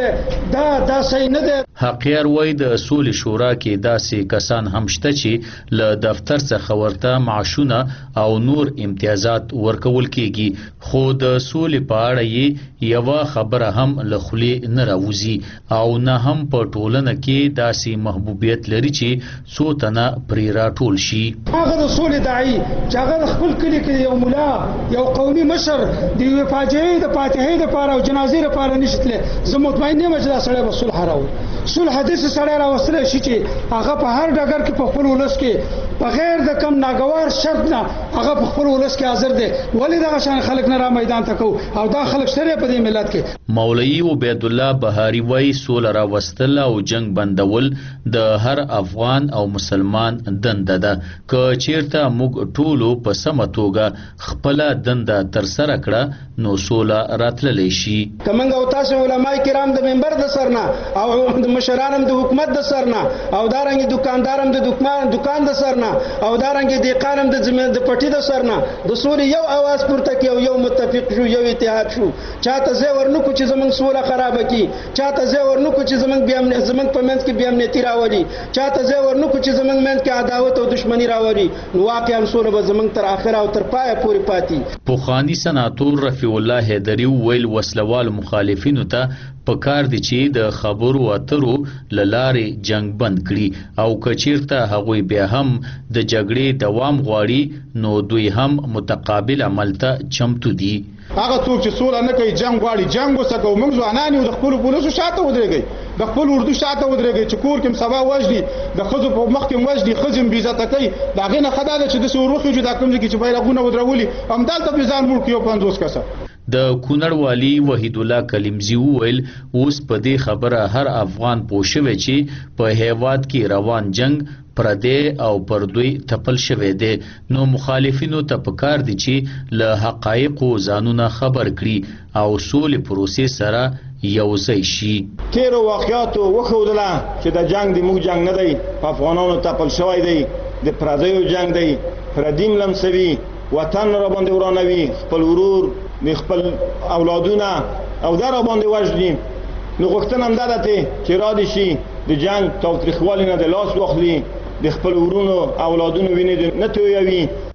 دا صحیح نه ده حقیار وای د سولې شورا کې داسې کسان هم شته چې له دفتر څخه ورته معاشونه او نور امتیازات ورکول کیږي خو د سولې په اړه یو خبره هم له خولې نه راوځي او نه هم په ټولنه کې داسې محبوبیت لري چې څو تنه پرې راټول شي هغه د سولې داعی چې هغه خپل کلی کې یو مولا یو قومي مشر د یو فاجعې د فاتحې لپاره او جنازې لپاره نشتله زه مطمئن یم چې دا سړی به صلح راوړي صلح دې سړی راوستل شي چې هغه په هر ډګر کې په خپل ولس کې بغیر د کم ناګوار شرط نه هغه په خپل ولس کې حاضر دی ولې دا شان خلک نه را میدان ته کو او دا خلک سره په دې ملت کې مولوی عبید الله بهاری وای سول راوستل او جنگ بندول د هر افغان او مسلمان دنده ده که چیرته موږ ټولو په سمه توګه خپل دنده تر سره کړه نو سوله راتللی شي کمنګ او تاسو علماء کرام د منبر د سرنا او د مشرانم د حکومت د سرنا او دارنګ دکاندارم د دکان د سرنا او دارنګ د قانون د پټي د سرنا د سولې یو आवाज پورته کې یو متفق شو یو اتحاد شو چاته زه ورنکو چې زمنګ سوله خراب کی چاته زه ورنکو چې زمنګ په منځ کې بیا امنیتي راوړي چاته زه ورنکو چې زمنګ منځ کې عداوت او دښمنی راوړي نو واقعا سوله به زمنګ تر اخره او تر پای پورې پاتې پوخانی سناتور رفیع الله حیدری ویل وسلوال مخالفینو ته پکار دي چې د خبرو اترو لارې جنگ بند کړي او کچیرته هغوی بیا هم د جګړې دوام غواړي نو دوی هم متقابل عمل ته چمتو دي هغه څوک چې سوله نه کوي جنگ غواړي جنگ وسکو موږ ځوانان یو د خپل پولیسو شاته ودرېږي د خپل اردو شاته ودرېږي چې کور کې سبا وژني د خزو په مخ کې وژني خزم بي عزت کوي دا غنه خدای چې د سوروخي جو دا کوم چې بیرغونه ودرولي هم دلته په ځان ملک یو 50 کسه د کونړ والی وحید الله کلیمزی ویل اوس په دې خبره هر افغان پوښوي چې په هیواد کې روان جنگ پردې او پردوی تپل شوی دی نو مخالفینو ته پکار دي چې له حقایقو ځانونه خبر کړي او سولې پروسې سره یوځای شي تیر واقعاتو وښودله چې د جنگ د موږ جنگ نه دی په افغانانو تپل شوی دی د پردیو جنگ دی پردیم لمسوي وطن را باندې ورانوي خپل ورور د خپل اولادونه او در باندې وژني نو غوښتنه هم ده چې را دي شي د جنگ تاوتریخوالي نه د لاس واخلي د خپل ورونو اولادونو ویني نه تویوي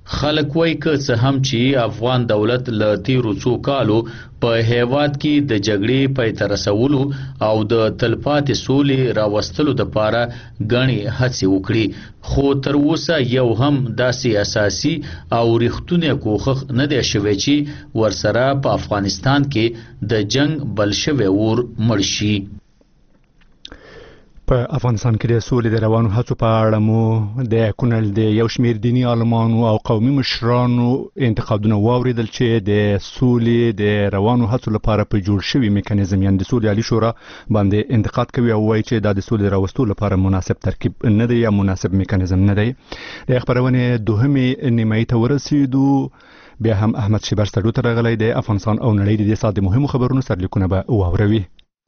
خلک وایي که څه هم چې افغان دولت له تیرو څو کالو په هیواد کې د جګړې پای ته رسولو او د تلپاتې سولې راوستلو لپاره غني هڅې وکړي خو تر اوسه یو هم داسې اساسي او رښتونی کوښښ نه دی شوی چې ورسره په افغانستان کې د جنگ بل شوی اور مړ شي. په افغانستان کې د سولې د روانو هڅو په اړه مو د کونړ د یو شمېر دیني عالمانو او قومي مشرانو انتقادونه واوریدل چې د سولې د روانو هڅو لپاره په جوړ شوي میکانیزم یعنې د سولې عالی شورا باندې انتقاد کوي او وایي چې دا د سولې راوستو لپاره مناسب ترکیب نه دی یا مناسب میکانیزم نه دی. د خبرونه دوهمې نیمایي ته ورسېدو بیا هم احمد شیبر سټډیو ته راغلی د افغانستان او نړۍ د دې ساعت د مهمو خبرونو سرلیکونه به واوروي.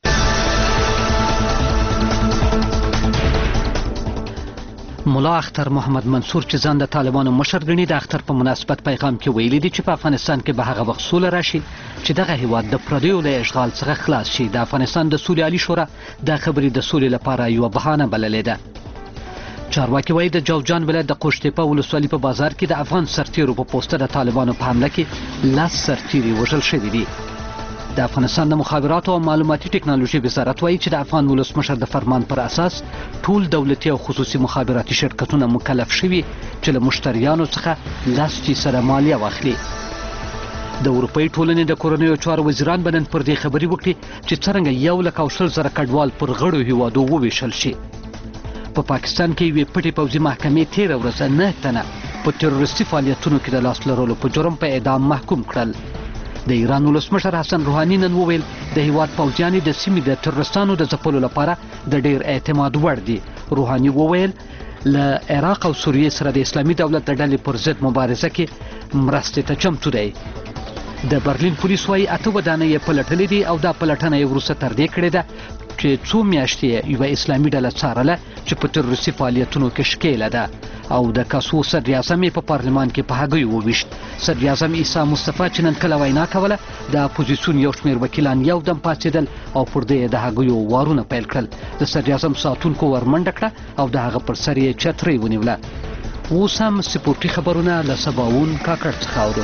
ملا اختر محمد منصور چې ځان د طالبانو مشر ګڼي د اختر په مناسبت پیغام کې ویلي دي چې په افغانستان کې به هغه وخت سوله راشي چې دغه هیواد د پردیو له اشغال څخه خلاص شي. د افغانستان د سولې عالی شورا دا خبرې د سولې لپاره یو بهانه بللې ده. چارواکي وایي د جوزجان ولایت د قوشتېپه ولسوالۍ په بازار کې د افغان سرتیرو په پوسټه د طالبانو په حمله کې 10 سرتیري وژل شوي دي. د افغانستان د مخابراتو او معلوماتي ټکنالوژي وزارت وایي چې د افغان ولسمشر د فرمان پر اساس ټول دولتي او خصوصي مخابراتي شرکتونه مکلف شوي چې له مشتریانو څخه 10% مالیه واخلي. د اروپאי ټولنې د کورنیو چارو وزیران به نن پر دې خبرې وکړي چې څرنګه 1,000 کډوال پر غړو هیوادو وویشل شي. په پاکستان کې یوې پټې پوځي محکمې تېره ورځ 9 تنه په تروریستي فعالیتونو کې د لاس لرلو په جرم په اعدام محکوم کړل. د ایران ولسمشر حسن روحاني نن وویل د هیواد پوځیان د سیمې د تروریستانو د ځپلو لپاره د ډیر اعتماد وړ دي. روحاني وویل له عراق او سوریې سره د اسلامي دولت د ډلې پر ضد مبارزه کې مرستې ته چمتو دی. د برلین پولیس وایي 8 ودانۍ یې پلټلې دي او دا پلټنه یې وروسته تر دې کړې ده چې څو میاشتې یوه اسلامي ډله څارله چې په تروریستي فعالیتونو کې ښکېله ده او د کاسو صدر اعظم په پارلمان کې په هګیو وویشت. صدر اعظم عیسی مصطفی چې نن کله وینا کوله د اپوزیسیون یو شمېر وکیلان یو دم پاڅېدل او پر دې د هګیو وارونه پیل کړل. د صدر اعظم ساتونکو ورمنډه کړه او د هغه پر سر یې چترۍ ونیوله. اوس هم سپورټي خبرونه له سباوون کاکړ څخه اورو.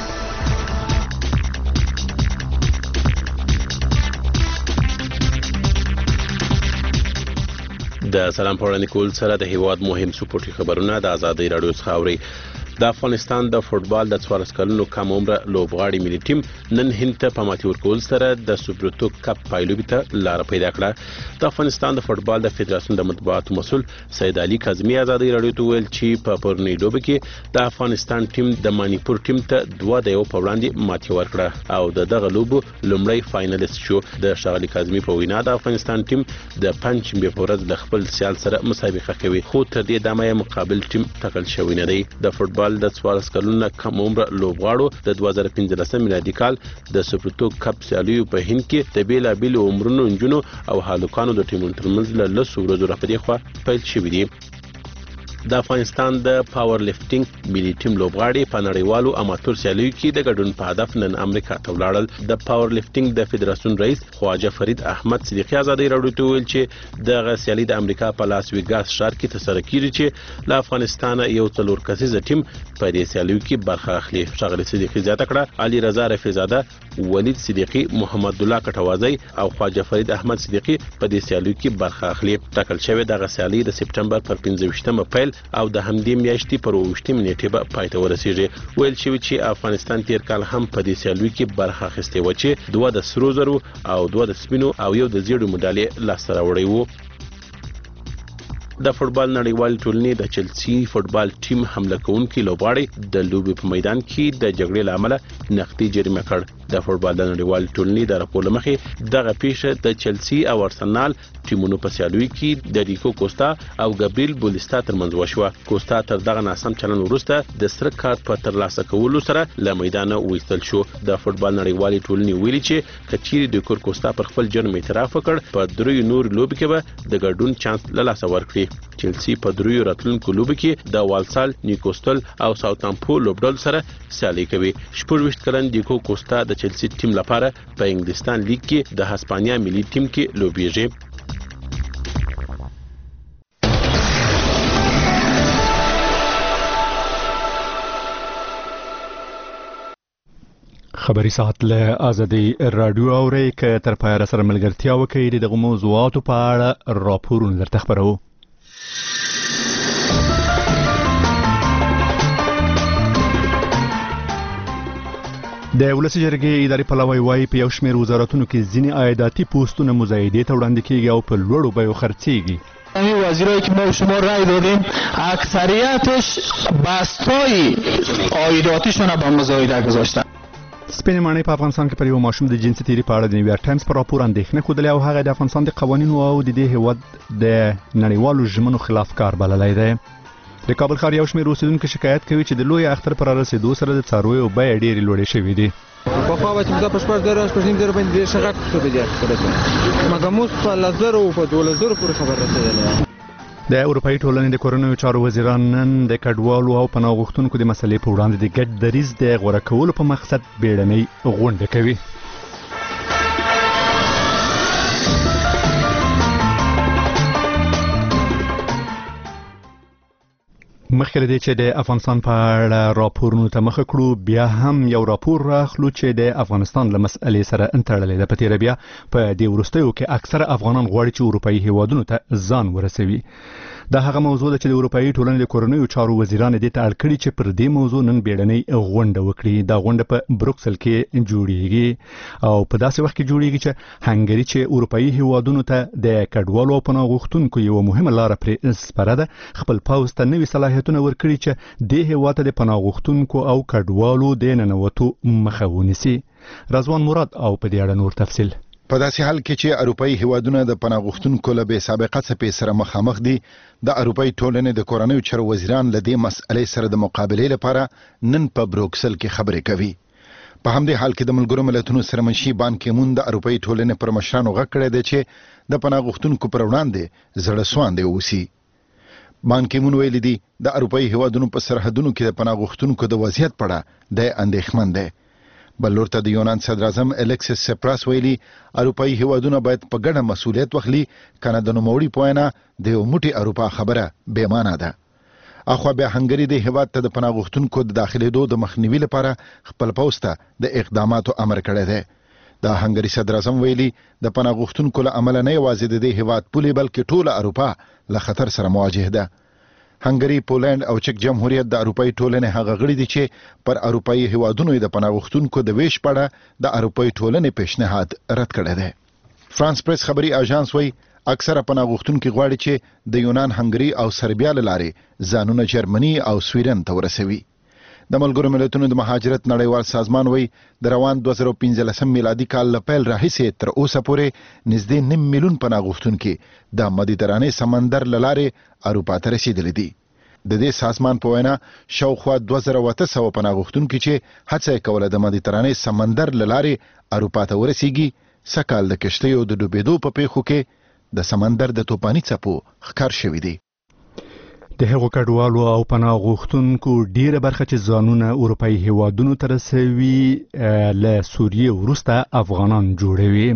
د سلام پوړنی کول سره د هیواد مهم سپورټي خبرونه د آزادۍ رادیو څخه اوري. د افغانستان د فوتبال د 14 کلونو کم عمره لوبغاړي ملي ټیم نن هند ته په ماتې ورکول سره د سوبرتو کپ پایلوبي ته لار پیدا کړه. د افغانستان د فوتبال د فدراسیون د مطبوعاتو مسؤل سید علي کاظمي آزادۍ رادیو ته ویل چې په پرونی لوبه کې د افغانستان ټیم د مانیپور ټیم ته 2-1 په وړاندې ماتې ورکړه او دغه لوبو لومړی فائنلیست شو. د شاغلي کاظمي په وینا د افغانستان ټیم د پنځمې په ورځ د خپل سیال سره مسابقه کوي خو تر دې دمه مقابل ټیم ټاکل شوی نه دی. د فوتبال د 14 کلونو کم عمره لوبغاړو د 2015 میلادي کال د سوبرتو کپ سیالیو په هند کې د بیلابیل عمرونو نجونو او هالکانو د ټیمونو ترمنځ له 10 ورځو راپدې خوا پیل شوی دی. د افغانستان د پاور لفټینګ ملي ټیم لوبغاړي په نړیوالو اماتور سیالیو کې د ګډون په هدف نن امریکا ته ولاړل. د پاور لفټینګ د فدراسیون رئیس خواجه فرید احمد صدیقی آزادۍ رادیو ته ویل چې دغه سیالي د امریکا په لاس ویګاس ښار کې ترسره کیږي چې له افغانستان یو 4 کسیزه ټیم په دې سیالیو کې برخه اخلي. ښاغلي صدیقی زیاته کړه علي رضا رفیعزاده، ولید صدیقی، محمد الله کټوازی او خواجه فرید احمد صدیقی په دې سیالیو کې برخه اخلي. ټاکل شوی دغه سیالي د سپټمبر پر 15مه پیل او د همدې میاشتې پر 28 نیټه به پای ته ورسیږي. ویل شوی چې افغانستان تیر کال هم په دې سیالیو کې برخه اخیستې و چې 2 د سرو زرو او 2 د سپینو او یو د زیړو مډالې لاسته راوړی وو. د فوتبال نړیوال ټولنې د چلسی فوتبال ټیم حمله کوونکي لوبغاړي د لوبې په میدان کې د جګړې لامل نقدي جریمه کړ. د فوتبال نړیوال ټولنې د راپور مخې دغه پیښه د چلسی او ارسنال ټیمونو په سیالیو کې د ریکو کوستا او ګابریل بولستا ترمنځ وشوه. کوستا تر دغه ناسم چلند وروسته د سره کارت په ترلاسه کولو سره له میدان وایستل شو. د فوتبال نړیوال ټولنې ویلي چې کچيري د کور کوستا پر خپل جرم اعتراف وکړ په دریو نور لوبو کې به د ګډون چانس له لاسه ورکړي. چلسی په دریو راتلونکو لوبو کې د والسال، نیوکاسل او ساوثهامپټون لوبډل سره سیالي کوي. 24 کلن دیکو کوستا د چلسی ټیم لپاره په انګلستان لیګ کې د هسپانیا ملي ټیم کې لوبیږي. خبري ساعت له ازادي رادیو اوري ک تر پای سره ملګرتیا وکړي دغه موضوعات په اړه راپورونه درته خبرو. د ولسی جرګې اداري پلاوی وايي په یو شمېر وزارتونو کې ځینې عایداتي پوسټونه مزایدې ته وړاندې کیږي او په لوړو بیو خرڅیږي. این وزیرایی که ما و شما رای دادیم اکثریتش بستای عایداتیشون رو به مزایده گذاشتن. سپین مانی په افغانستان کې پر یو ماشوم د جنسي تیری په اړه د نیویارک ټایمز پر راپور اندېښنه ښودلې او هغه د افغانستان د قوانینو او د دې هیواد د نړیوالو ژمنو خلاف کار بللی دی. د کابل ښار یو شمېر اوسیدونکو شکایت کوي چې د لوی اختر پر رسېدو سره د څارویو بیې ډېرې لوړې شوې دي. پخوا به چې موږ په شپږ زره شپږ نیم زره باندې ډېر ښه غټ توکي زیات کړی مګر اوس په 10,000 په 12,000 پورې خبر رسېدلی. د اروپایي ټولنې د کورنیو چارو وزیران نن د کډوالو او پناه غوښتونکو د مسلې په وړاندې د ګډ دریځ د غوره کولو په مقصد بیړنۍ غونډه کوي. مخکې له دې چې د افغانستان په اړه راپورونو ته مخه کړو بیا هم یو راپور راخلو چې د افغانستان له مسئلې سره تړلی ده. په تیره بیا په دې وروستیو کې اکثره افغانان غواړي چې اروپایي هیوادونو ته ځان ورسوي. دا هغه موضوع ده چې د اروپایي ټولنې د کورنیو چارو وزیران دې ته اړ کړي چې پر دې موضوع نن بیړنۍ غونډه وکړي. دا غونډه په بروکسل کې جوړیږي او په داسې وخت کې جوړیږي چې هنګري چې اروپایي هیوادونو ته د کډوالو او پناه غوښتونکو یو مهمه لار پرې سپاره ده خپل پوځ ته نوي صلاحیتونه ورکړي چې د هیواد د پناه غوښتونکو او کډوالو د ننوتو مخه ونیسي. رضوان مراد او په دې اړه نور تفصیل. په داسې حال کې چې اروپایي هیوادونه د پناه غوښتونکو له بې سابقه څپې سره مخامخ دي د اروپایي ټولنې د کورنیو چارو وزیران له دې مسئلې سره د مقابلې لپاره نن په بروکسل کې خبرې کوي. په همدې حال کې د ملګرو ملتونو سرمنشي بان کی مون د اروپایي ټولنې پر مشرانو غږ کړی دی چې د پناه غوښتونکو پر وړاندې زړه سواندې اوسي. بان کی مون ویلي دي د اروپایي هیوادونو په سرحدونو کې د پناه غوښتونکو د وضعیت په اړه د اندېښمن دی. بل لورته د یونان صدر اعظم الکسیس سپراس ویلي اروپایي هیوادونه باید په ګډه مسؤلیت واخلي کنه د نوموړي په وینا د یو موټي اروپا خبره بې معنی ده. اخو بیا هنګري د هیواد ته د پناه غوښتونکو د داخلېدو د مخنیوي لپاره خپل پوځ ته د اقداماتو امر کړی دی. د هنګري صدر اعظم ویلي د پناه غوښتونکو له امله نه یوازې د دې هیواد پولې بلکې ټوله اروپا له خطر سره مواجه ده. هنګري، پولند او چک جمهوریت د اروپایي ټولنې هغه غړي دي چې پر اروپایي هیوادونو د پناه غوښتونکو د ویش په اړه د اروپایي ټولنې پیشنهاد رد کړی دی. فرانس پریس خبري اژانس وایي اکثره پناه غوښتونکي غواړي چې د یونان، هنګري او سربیا له لارې ځانونه جرمني او سویډن ته ورسوي. د ملګرو ملتونو د مهاجرت نړیوال سازمان وایي د روان 2015 میلادي کال له پیل راهیسې تر اوسه پورې نږدې 9 میلیون پناه غوښتونکي د مدیترانې سمندر له لارې اروپا ته رسیدلي دي. د دې سازمان په وینا شاوخوا 2800 پناه غوښتونکي چې هڅه یې کوله د مدیترانې سمندر له لارې اروپا ته ورسیږي سکهال د کشتیو د ډوبېدو په پیښو کې د سمندر د توپاني څپو ښکار شوي دي. د هغو کډوالو او پناه غوښتونکو ډیره برخه چې ځانونه اروپایي هیوادونو ته رسوي له سوریې وروسته افغانان جوړوي.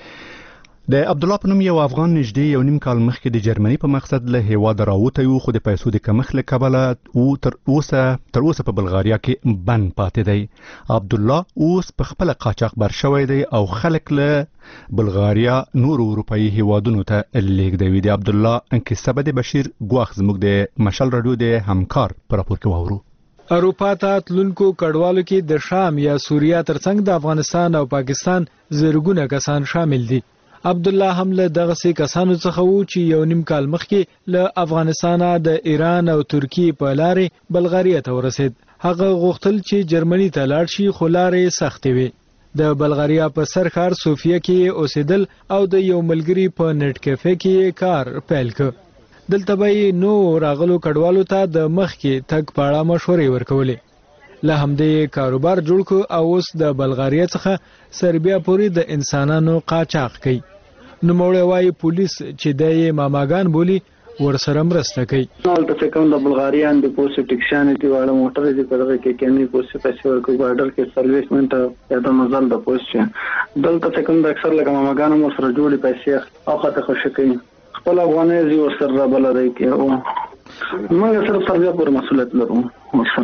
د عبدالله په نوم یو افغان نږدې یو نیم کال مخکې د جرمني په مقصد له هیواده راوتی و خو د پیسو د کمښت له کبله او تر اوسه په بلغاریا کې بند پاتې دی. عبدالله اوس په خپله قاچاق بر شوی دی او خلک له بلغاریا نور اروپایي هیوادونو ته لیږدوي. د عبدالله کیسه به د بشیر ګواخ زموږ د مشال راډیو د همکار په راپور کې واورو. اروپا ته تلونکو کډوالو کې د شام یا سوریه ترڅنګ د افغانستان او پاکستان زرګونه کسان شامل دي. عبدالله هم له دغه سي کسانو څخه وو چې یو نیم کال مخکې له افغانستانه د ایران او ترکیې په لارې بلغاریا ته ورسید. هغه غوښتل چې جرمني ته لاړ شي خو لارې سختې وي. د بلغاریا په سرخار صوفیه کې اوسېدل او د یو ملګري په نت کیفه کې کار پیل کړ. دلته به نو راغلو کډوالو ته د مخ کې تګ پاړه مشورې ورکولې. له همدې کاروبار جوړ کو او اوس د بلغاریا څخه سربیا پورې د انسانانو قاچاق کوي. نو موړی وايي پولیس چې د ماماګان بولی ورسره مرسته کوي. دلته چې کوم د بلغاریان د پوسټ ټیکشنټي واړه موټر دي په دغه کې کمی پوسټ پیسې ورکوي بارډر کې سرویس منټه د مزل د پوسټ دلته چې کوم د اکثر لکه ماماګان مو سره جوړي پیسې او خاطر خوشی کوي خپل افغاني زی ورسره بلدای کې او موږ سره سربیا پر مسؤلیت لرو. سره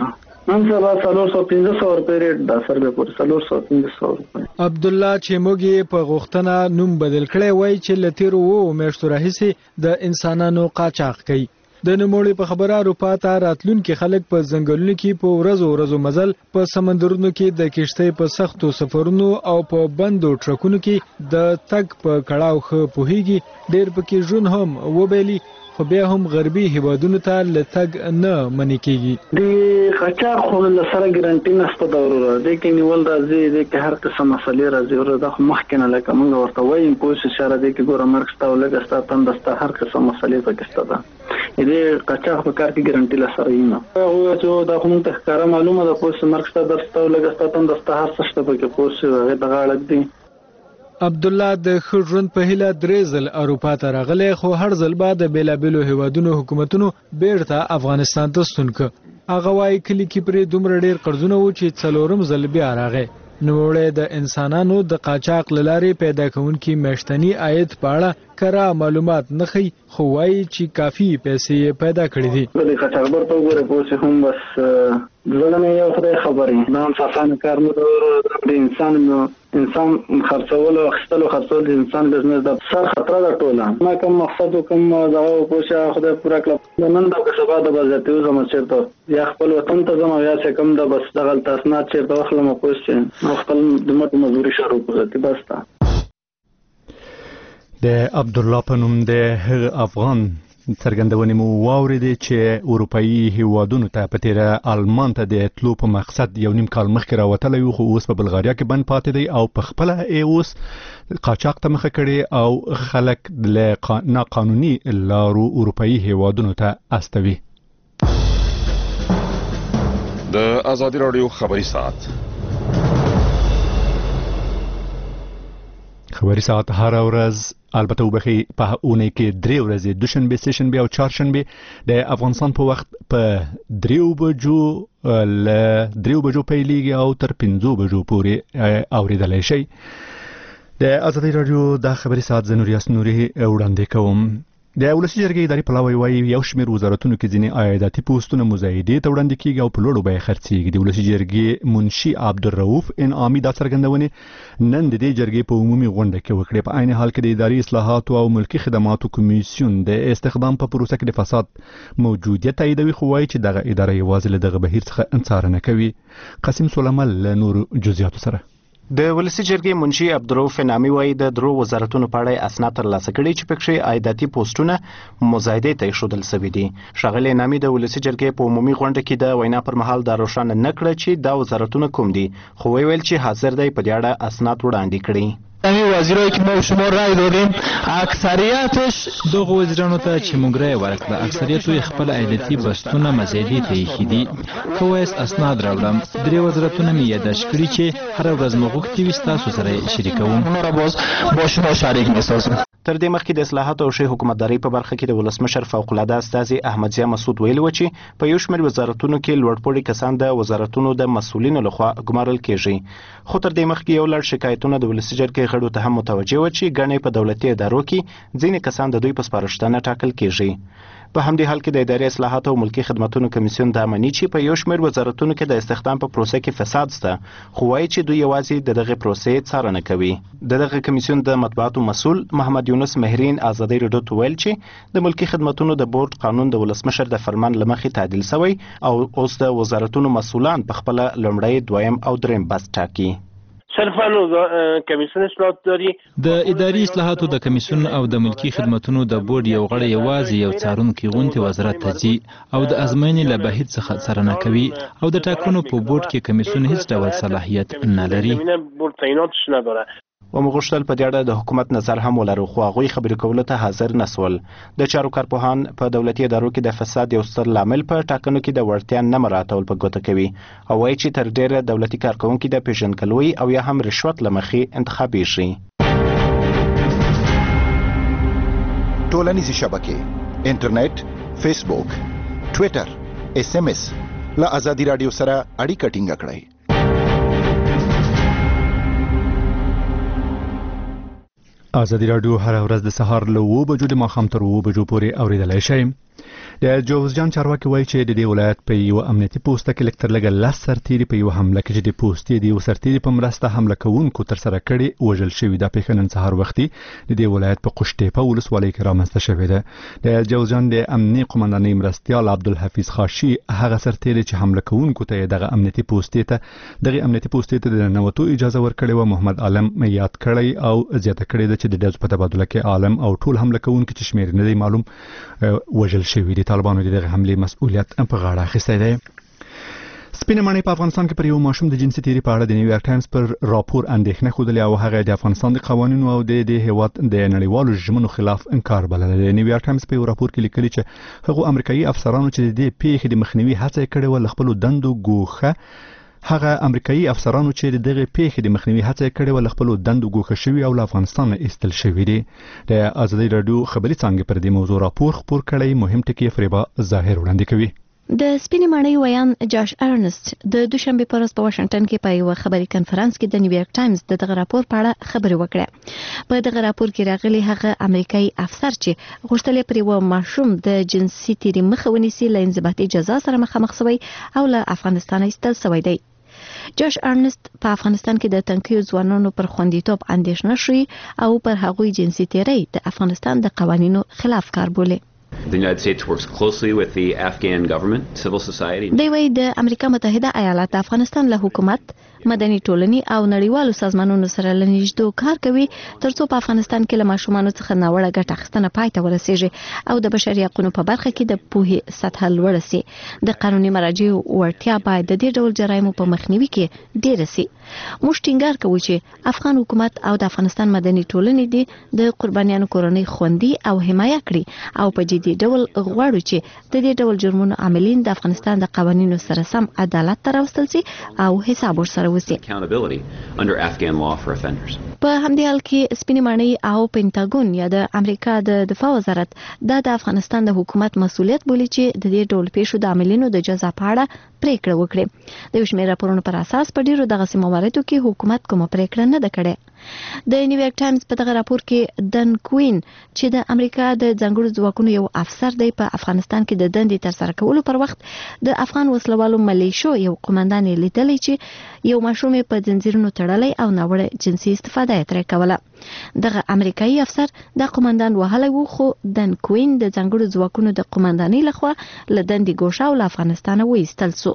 نن سبا 415 روپۍ ریټ دا سر به پر 415 روپۍ. عبدالله چیموګي په غوښتنه نوم بدل کړی وای چې لتیرو وو میاشتو راهیسې د انسانانو قاچاق کوي. د نوموړي په خبره اروپا ته راتلونکي خلک په ځنګلونو کې په ورځو مزل په سمندرونو کې د کشتۍ په سختو سفرونو او په بندو ټرکونو کې د تګ په کړهو ښه پوهیږي. ډېر پکې ژوند هم وبیلي خو بیا هم غربي هیوادونو ته لتګ نه منې کیږي. د قاچاق خو له سره ګارانټي نشته دا وروره د کې نیول راځي د کې هر څه مسلې راځي ورته د مخکې نه لکه موږ ورته وایو کوشش سره د کې ګوره مرکز ته ولګستا تندستا هر څه مسلې پکې ده. دې قاچاق په کار کې ګارانټي له سره نه هو چې دا کوم ته ښکارا معلومه ده کوشش مرکز ته درسته ولګستا تندستا هر څه شته پکې کوشش هغه د غاړک دی. عبدالله د ښه ژوند په هیله درې ځل اروپا ته راغلی خو هر ځل به د بیلابیلو هیوادونو حکومتونو بیرته افغانستان ته ستون که. هغه وایي کلي کې پرې دومره ډېر قرضونه وو چې څلورم ځل بیا راغی. نوموړی د انسانانو د قاچاق له لارې پیدا کوونکي میاشتني عاید په اړه کره معلومات نه ښیي خو وایي چې کافي پیسې یې پیدا کړي دي. د قاچاقبر په وګوره پوه هم بس زړه نه یو خدای خبرې دا هم اسانه کار نه د انسان خرڅول او اخیستل او خرڅول د انسان بزنس د سر خطر ده ټوله. ما کوم مقصد کوم دغه پوښه خدای پوره کړ نن د سبا د بازاتیو زموږ چیرته یا خپل وطن ته زموږ یا څه کوم د بس دغه تاسنات چیرته وخلم پوښتنه نو خپل د مزدوري شروع کړه بس تا. د عبدالله په نوم د افغان څرګندونې مو واورېدې چې اروپایي هیوادونو ته په تیره آلمان ته د تلو په مقصد یو نیم کال مخکې راوتلی و خو اوس په بلغاریا کې بند پاتې دی او په خپله اوس قاچاق ته مخه کړې او خلک له ناقانوني لارو اروپایي هیوادونو ته استوي. د ازادي راډیو خبري ساعت خبري ساعت هر ورځ البته وبخي په اونۍ کې 3 ورځې دوشنبه سیشنبه او چهارشنبه د افغانستان په وخت په 3 بجو پیلېږي او تر 5 بجو پورې اوریدلای شي. د ازادي راډیو د خبري ساعت زنوریاس نوري وړاندې کوم. د ولسی جرګې اداري پلاوی وایي یو شمېر وزارتونو کې ځینې عایداتي پوسټونه مزایدې ته وړاندې کیږي او په لوړو بیې خرڅېږي. د ولسی جرګې منشي عبدالرؤف انعامي دا څرګندونې نن د دې جرګې په عمومي غونډه کې وکړې. په عین حال کې د اداري اصلاحاتو او ملکي خدماتو کمیسیون د استخدام په پروسه کې د فساد موجودیت تاییدوي خو وایي چې دغه اداره یوازې له دغه بهیر څخه انڅارنه کوي. قاسم سلیمان له نورو جزئیاتو سره. د ولسی جرګې منشي عبدالرؤف انعامي وایي د درو وزارتونو په اړه اسناد ترلاسه کړي چې پکې عایداتي پوسټونه مزایدې ته ایښودل شوي دي. ښاغلی انعامي د ولسی جرګې په عمومي غونډه کې د وینا پر مهال دا روښانه نه کړه چې دا وزارتونه کوم دي خو ویل چې حاضر دی په دې اړه اسناد وړاندې کړي. همین وزیرایی که ما و شما رای دادیم اکثریتش دغه وزیرانو ته چې موږ رای ورکړه اکثریت یې خپل عایداتي بستونه مزایدې ته ایښي دي. که وایست اسناد راوړم 3 وزارتونه مې یادداشت کړي چې هر ورځ مو غوښتي وي ستاسو سره شریکوم. با شما شریک می‌سازم. تر دې مخکې د اصلاحاتو او ښې حکومتدارۍ په برخه کې د ولسمشر فوق العاده استازي احمدضیاء مسعود ویلي و چې په یو شمېر وزارتونو کې لوړپوړي کسان د وزارتونو د مسؤلینو لخوا ګمارل کېږي. خو تر دې مخکې یو لړ شکایتونه د ولسي جرګې غړو ته هم متوجه و چې ګڼې په دولتي ادارو کې ځینې کسان د دوی په سپارښتنه ټاکل کېږي. په همدې حال کې د اداري اصلاحاتو او ملکي خدماتو کمیسیون دا مني چې په یو شمېر وزارتونو کې د استخدام په پروسه کې فساد شته خو وایي چې دوی یوازې دغه پروسې څارنه کوي. دغه کمیسیون د مطبوعاتو مسؤل محمد یونس مهرین ازادي راډیو ته ویل چې د ملکي خدماتو د بورډ قانون د ولسمشر د فرمان له مخې تعدیل شوی او اوس د وزارتونو مسؤلان په خپل لومړی دویم او دریم بست ټاکي. صرفا کمیسیون اصلاحات داری د اداري اصلاحاتو د کمیسیون او د ملکي خدماتو د بورډ یو غړی یوازې یو څارونکي غونډې وزارت ته ځي او د ازموینې له بهیر څخه څارنه کوي او د ټاکنو په بورډ کې کمیسیون هیڅ ډول صلاحیت نه لري. ومغوښتل په دې اړه د حکومت نظر هم ولرو خو هغوی خبرې کولو ته حاضر نسول. د چارو کارپوهان په دولتي ادارو کې د فساد یو ستر لامل په ټاکنو کې د وړتیا نه مراعاتول په ګوته کوي او وایي چې تر ډیره دولتي کارکوونکي د پیژندګلوۍ او یا هم رشوت له مخې انتخابېږي. ټولنیزې شبکې انټرنیټ، فیسبوک، ټویټر، SMS له ازادي راډیو سره اړیکه ټینګه کړئ. ازادي راډیو هر ورځ د سهار له 9 بجو د ماښام تر 2 بجو پورې اوریدلای شئ. د جوزجان چارواکي وایي چې د دې ولایت په یو امنیتي پوسټ کې لکتر لګ 10 سرتیري په یو حمله کې د پوسټې د یو سرتیري په مرسته حمله کوونکو تر سره کړي وژل شوی د پیښه نن سهار وختي د دې ولایت په قشتېپه ولسوالۍ کې رامنځته شوې ده د جوزجان د امنیتي قومندانۍ مرستیال عبدالحفیظ خاشي هغه سرتیري چې حمله کوونکو ته دغه امنیتي پوسټې ته د نووتو اجازه ورکړې و محمد عالم یاد کړی او زیاته کړې ده چې د ډزو په تبادله کې عالم او ټول حمله کوونکو چې شمیر نه دی معلوم وژل شوی دي. طالبانو دغه حمله مسؤلیت په غاړه اخیستی دی. سپینه ماڼۍ په افغانستان کې پر یو ماشوم د جنسي تیري په اړه د نیویارک ټایمز پر راپور اندېښنه ښودلې او هغه د افغانستان د قوانینو او د هیواد د نړیوالو ژمنو خلاف انکار بللی دی. نیویارک ټایمز په یو راپور کې لیکلي چې هغو امریکایي افسرانو چې د دې پیښې د مخنیوي هڅه یې کړې وه له خپلو دندو ګوښه هغه امریکایي افسرانو چې دغه پیښې د مخنیوي هڅه یې کړې وه له خپلو دندو ګوښه شوي او له افغانستان ایستل شوي دي. د ازادي راډیو خبري څانګې پر دې موضوع راپور خپور کړی. مهم ټکي فریبا ظاهر وړاندې کوي. د سپینې ماڼۍ ویان جاش ارنست د دوشنبه پر ورځ په واشنگټن کې په یو خبري کانفرنس کې د نیویارک ټایمز دغه راپور په اړه خبرې وکړه. په دغه راپور کې راغلي هغه امریکایي افسر چې غوښتل پر یو ماشوم د جنسي تیري مخه ونیسي له انضباطي جزا سره مخامخ شوی او له افغانستان ایستل شوی دی. جاش ارنست په افغانستان کې د تنکیو ځوانانو پر خوندیتوب اندېښنه شوی او پر هغوی جنسي تیري د افغانستان د قوانینو خلاف کار بولي. The United States works closely with the Afghan government, civil society. دی وی د امریکا متحده ایالات د افغانستان له حکومت، مدني ټولنې او نړیوالو سازمانونو سره لنیږدو کار کوي ترڅو په افغانستان کې له ماشومانو څخه ناوړه ګټه اخیستنه پای ته ورسیږي او د بشري حقوقو په برخه کې د پوهې سطح لوړه سي. د قانوني مراجعو وړتیا باید د دې ډول جرایمو په مخنیوي کې ډېره سي. موږ ټینګار کوو چې افغان حکومت او د افغانستان مدني ټولنې دي د قربانیانو کورنۍ خوندي او حمایه کړي او په جدي ډول غواړو چې د دې ډول جرمونو عاملین د افغانستان د قوانینو سره سم عدالت ته راوستل سي او حساب ورسره وسی. Accountability under Afghan law for offenders. په همدې حال کې سپینې ماڼۍ او پینټاګون یا د امریکا د دفاع وزارت د افغانستان د حکومت مسؤلیت بولي چې د دې ډول پیښو د عاملینو د جزا په اړه پریکړه وکړي. د یو شمېر راپورونو پر اساس په ډیرو دغه مواردو کې حکومت کومه پریکړه نه ده کړې. د نیویارک ټایمز په دغه راپور کې دن کوین چې د امریکا د ځانګړو ځواکونو یو افسر دی په افغانستان کې د دندې تر سره کولو پر وخت د افغان وسلوالو ملیشو یو قومندان لیدلی چې یو ماشوم په زنجیرونو تړلی او ناوړه جنسي استفاده یې ترې کوله. دغه امریکایي افسر د قومندان وهلی و خو دن کوین د ځانګړو ځواکونو د قومندانۍ لخوا له دندې ګوښه او له افغانستانه وایستل سو.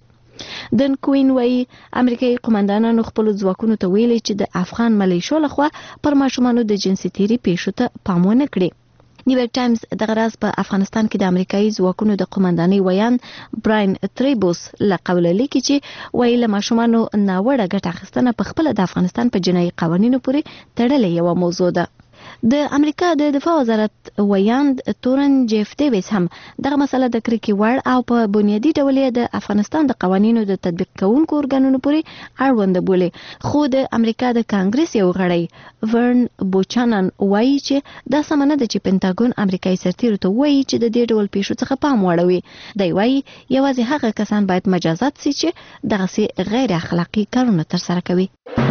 دن کوین وایي امریکایي قومندانانو خپلو ځواکونو ته ویلي چې د افغان ملیشو لخوا پر ماشومانو د جنسي تیري پیښو ته پام ونه کړي. نیویارک ټایمز دغه راز په افغانستان کې د امریکایي ځواکونو د قومندانۍ ویان براین تریبوس له قوله لیکي چې وایي له ماشومانو ناوړه ګټه اخیستنه په خپله د افغانستان په جنایي قوانینو پورې تړلې یوه موضوع ده. د امریکا د دفاع وزارت ویاند تورن جیف ډیویس هم دغه مسله د کرکې وړ او په بنیادي ډول د افغانستان د قوانینو د تطبیق کوونکو ارګانونو پورې اړوند بولي. خو د امریکا د کانګرس یو غړی ورن بوچانن وایي چې دا سم نه ده چې پینټاګون امریکایي سرتیرو ته وایي چې د دې ډول پیښو څخه پام واړوي. دی وایي یوازې هغه کسان باید مجازات سي چې دغسې غیر اخلاقي کارونه ترسره کوي.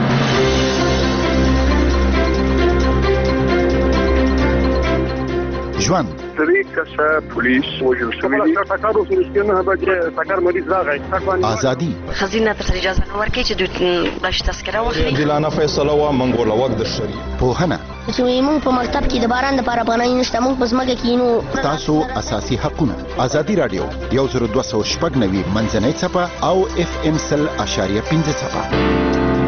ژوند سری کسه پولیس وژل شوی دی ټاکر اوس نشته به ټاکر مریض راغی ازادي خزینه ته اجازه نه ورکړي چې دوی باش تذکره واخلي. عادلانه فیصله وا منګول وخت د شری پوهنه چې موږ په مکتب کې د باران د لپاره پناه نشته موږ په ځمکه کې نو تاسو اساسي حقوقونه ازادي رادیو 1290 منځنۍ صفه او اف ام سل اشاریه 15 صفه.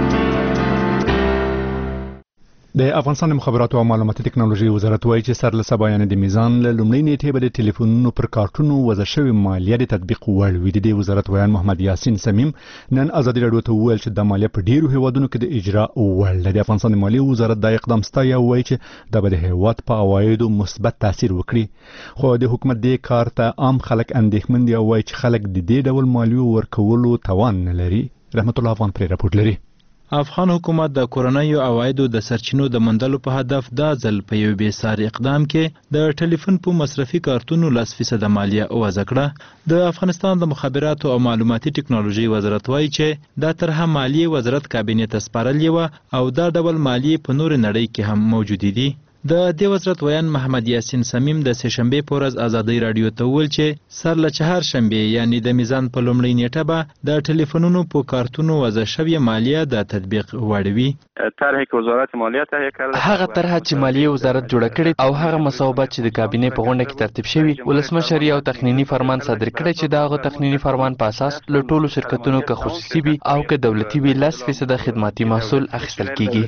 د افغانستان مخابراتو او معلوماتي ټکنالوژي وزارت وایي چې سر له سبا د میزان له لومړۍ نیټې به د ټلیفونونو پر کارتونو وضع شوې مالیه د تطبیق وړ وي. د وزارت ویان محمد یاسین سمیم نن ازادي راډیو ته وویل چې د مالیه په ډیرو هیوادونو کې د اجرا وړ ده. د افغانستان مالیې وزارت دا اقدام ستایي او وایي چې دا به د هیواد په عوایدو مثبت تاثیر وکړي. خو د حکومت دې کار ته عام خلک اندېښمن دي او وایي چې خلک د دې ډول مالیو ورکولو توان نه لري. رحمت الله افغان پرې راپورټ لري. افغان حکومت د کورنیو عوایدو د سرچینو د موندلو په هدف دا ځل په یو بې ساري اقدام کې د ټلیفون په مصرفي کارتونو 10% مالیه وضع کړه. د افغانستان د مخابراتو او معلوماتي ټکنالوژي وزارت وایي چې دا طرحه مالیې وزارت کابینې ته سپارلې وه او دا ډول مالیې په نور نړۍ کې هم موجود دي. د دې وزارت ویان محمد یاسین سمیم د سهشنبه په ورځ ازادي رادیو ته وویل چې سر له چهارشنبه یعنی د میزان په لومړۍ نیټه به د ټلیفونونو په کارتونو وضع شوې مالیه د تطبیق وړوي. طرحی که وزارت مالیه تهیه کرده هغه طرحه چې مالیه وزارت جوړه کړې او هغه مصوبات چې د کابینې په غونډه کې ترتیب شوي ولسمشر یو تخنینی فرمان صادر کړی چې دا هغه تخنینی فرمان په اساس له ټولو شرکتونو که خصوصي وي او که دولتي وي 10% خدماتي محصول اخیستل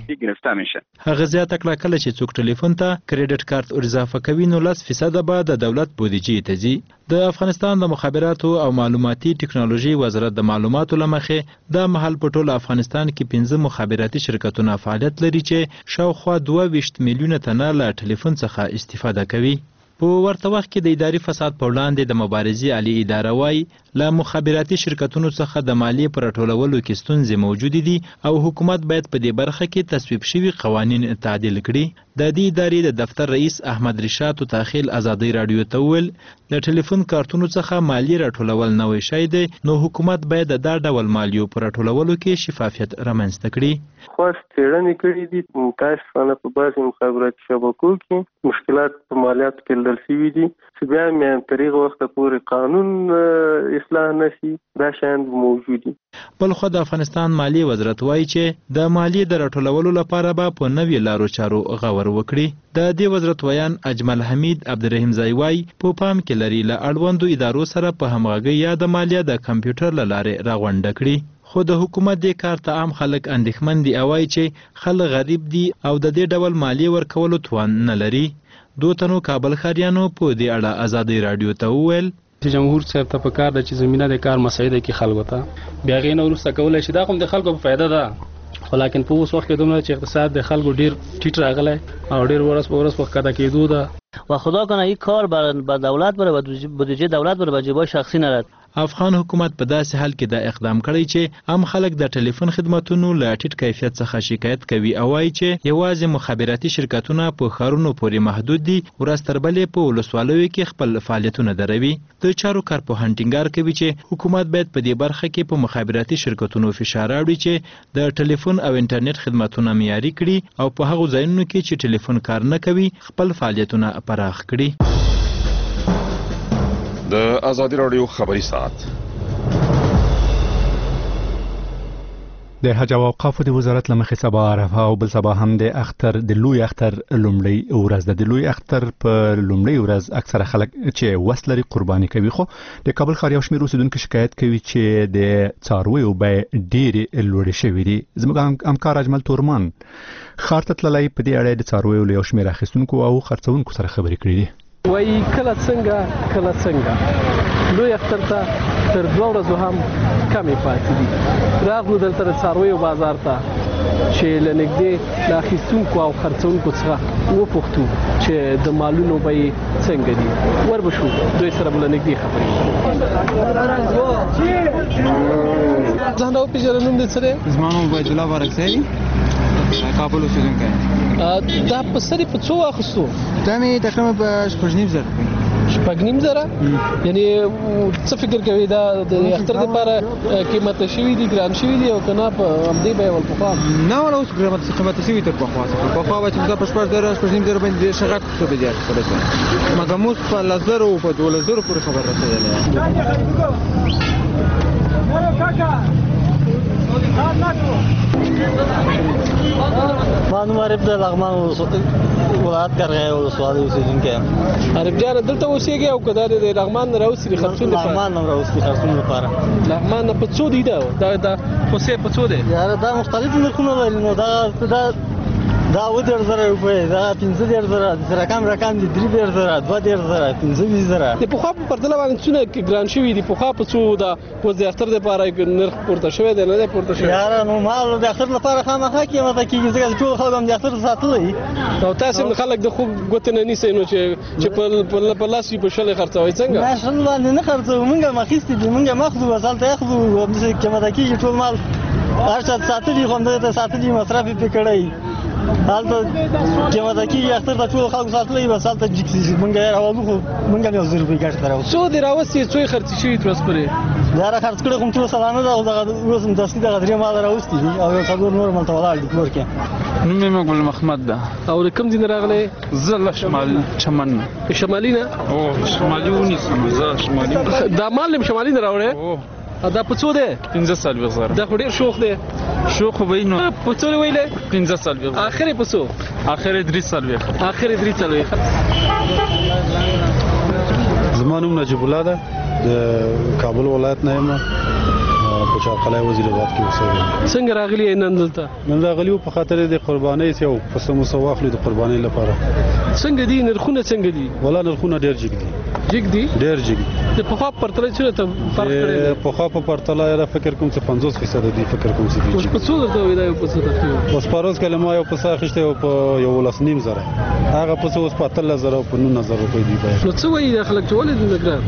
کیږي. هغه زیاته کړه کله چې څوک ټلیفون ته کریډټ کارت ور اضافه کوي نو 10% به د دولت بودیجې ته ځي. د افغانستان د مخابراتو او معلوماتي ټکنالوژي وزارت د معلوماتو لمخې د محل په ټول افغانستان کې 15 مخابراتي شرکتونه فعالیت لري چې شاوخوا 22 میلیونه تنه له ټلیفون څخه استفاده کوي. په ورته وخت کې د اداري فساد په وړاندې د مبارزې عالی اداره وايي له مخابراتي شرکتونو څخه د مالیې پر راټولولو کې ستونزې موجودې دي او حکومت باید په دې برخه کې تصویب شوي قوانین تعدیل کړي. د دې ادارې د دفتر رئیس احمد رشاد تاخیل ازادي رادیو ته وویل د ټلیفون کارتونو څخه مالیې راټولول نوې شی دی نو حکومت باید د دا ډول مالیو پر راټولولو کې شفافیت رامنځته کړي. خاص څېړنې کړي دي متاسفانه په بعضې مخابراتي شبکو کې مشکلات په مالیاتو کې لیدل شوي دي چې بیا هم تر هغه وخته پورې قانون اصلاح نشي دا شیان موجود دي. بلخو د افغانستان مالی وزارت وایي چې د مالیې د راټولولو لپاره به په نوې لارو چارو غور وکړي. د دې وزارت ویان اجمل حمید عبدالرحیم زایوای په پام کې لري له اړوندو ادارو سره په همغږۍ یا د مالیه د کمپیوټر له لارې راغونډه کړي. خو د حکومت دې کار ته عام خلک اندېښمن دي او وایي چې خلک غریب دي او د دې ډول مالیې ورکولو توان نه لري. دوه تنو کابل ښاریانو په دې اړه ازادي رادیو ته وویل جمهور صاحب ته پکار د چې زمينه د کار مسایده کې خلکو ته بیا غینه ورسته کولای شي دا کوم د خلکو په فایده ده خو لکن په اوس وخت کې دومره چې اقتصاد د خلکو ډیر ټیټ راغلی او ډیر ورځ په ورځ وخت کده کېدو ده و خدا کنه این کار بر دولت بره بودجه دولت بره به جیبای شخصی نرد. افغان حکومت په داسې حال کې د اقدام کړی چې عام خلک د ټلیفون خدماتونو له ټیټ کیفیت څخه شکایت کوي او وایي چې یوازې مخابراتي شرکتونه په ښارونو پورې محدود دي ورځ تر بلې په ولسوالیو کې خپل فعالیتونه دروي. د چارو کارپوهان ټینګار کوي چې حکومت باید په دې برخه کې په مخابراتي شرکتونو فشار راوړي چې د ټلیفون او انټرنیټ خدماتونه معیاري کړي او په هغو ځایونو کې چې ټلیفون کار نه کوي خپل فعالیتونه پراخ کړي. د ازادي رادیو خبري ساعت د حج او اوقافو د وزارت لمخې سبا عرفه او بل سبا هم د اختر د لوی اختر لومړی ورځ د لوی اختر په لومړی ورځ اکثره خلک چې وسلري قرباني کوي خو د کابل ښار یو شمېر اوسیدونکو شکایت کوي چې د څارویو بیې ډېرې لوړې شوې دي. زموږ همکار اجمل تورمان ښار ته تللی په دې اړه د څارویو له یو شمېر اخیستونکو او خرڅونکو سره خبرې کړې دي. وای کله څنګه لوی اختر ته تر 2 ورځې هم کمې پاتې دي. راغلو دلته د څارویو بازار ته چې له نږدې له اخیستونکو او خرڅونکو څخه وپوښتو چې د مالونو بیې څنګه دي. وربشو دوی سره به له نږدې خبرې ځان راوپېژنه. نوم دې څه دی؟ زما نوم عبید الله بارکزی کابل اوسیدونکی. دا په سر په څو واخیستو؟ دا مې تقریبا په 6.5 زره. یعنی څه فکر کوي دا د اختر لپاره قیمت شوی دي ګران شوی دي او کنه په همدې به ول پخوا نه ولا اوس قیمت شوی تر پخوا چې دا په 6.5 زره باندې شغات څه به ځای کړی مګر موږ په 1000 او په 1200 پورې خبر رسېدلې. مانو عارف د لغمان ولایت کرغه ولسوالۍ اوسیدونکی یم. عارف جان دلته اوسېږي او کدا د لغمان راوستي خرڅون لپاره؟ لغمان راوستي خرڅون لپاره. لغمان په څو دی دا خوسې په څو دی؟ یاره دا مختلف نرخونه لري نو دا 1000 روپۍ دا 15000 زره د رقم دي 3000 زره 2000 زره 15000 زره. د پخوا په پرتله باندې څونه ګران شوي دي؟ پخوا په څو دا وز د اختر لپاره نرخ پورته شوی دی نه دی پورته شوی؟ یاره نو مال د اختر لپاره خامخا قیمت کېږي ځکه ټول خلک هم د اختر ساتلی او تاسو خلک د خوب ګوتې نه نیسئ نو چې په لاس په شل خرڅوي څنګه؟ نه شل باندې نه خرڅو موږ مخېستې دي موږ مخزو وسالته اخذو همداسې قیمت کېږي ټول مال هر چا ساتلی خو همدغه ساتلی مصرف یې پې کړی حالته قیمت کېږي اختر ته ټول خلکو ساتلی بس هلته جګ شي موږ یې راولو خو موږ هم 100 روپۍ ګټه ته راوستو. څو دې راوستې څو یې خرڅې شوي تر اوسه پورې؟ دا را خرڅ کړی خو ټول سلانه ده او دغه اوس هم دستي دغه 3 ماله راوستي دي او یو څلور نور ملته ولاړ دي کور کې. نوم یې ګل محمد ده. او د کوم ځای نه راغلی؟ زه له شمال چمن نه. شمالي نه؟ شمالي ونیسم زه شمالي. دا مال هم شمالي نه راوړی؟ دا په څو دی؟ 15,000. دا خو ډېر شوخ دی. شوخ خو به یې نو. په څو یې ویلی؟ 15,000. آخر یې په څو؟ آخر یې 3,000. آخر یې 3,000. زما نوم نجیب الله ده، د کابل ولایت نه یم، په چارقلای وزیرآباد کې اوسېږم. څنګه راغلی یې نن دلته؟ نن راغلی وو په خاطر د قربانۍ یو پسه موسه واخلو د قربانۍ لپاره. څنګه دي نرخونه څنګه دي؟ والله نرخونه ډېر جګ دي. جګ دي؟ ډېر جګ دي. د پخوا په پرتله څومره ته فرق کړی دی؟ پخوا په پرتله یاره فکر کوم چې 50% دي، فکر کوم چې دي. اوس په څو درته وایي دا یو پسه تختی و؟ اوس په روز کله ما یو پسه اخیستی و په 11,500. هغه پسه اوس په 13,000 او په 19,000 روپۍ دی بیه. نو څه وایي دا خلک چې ولې دومره ګران؟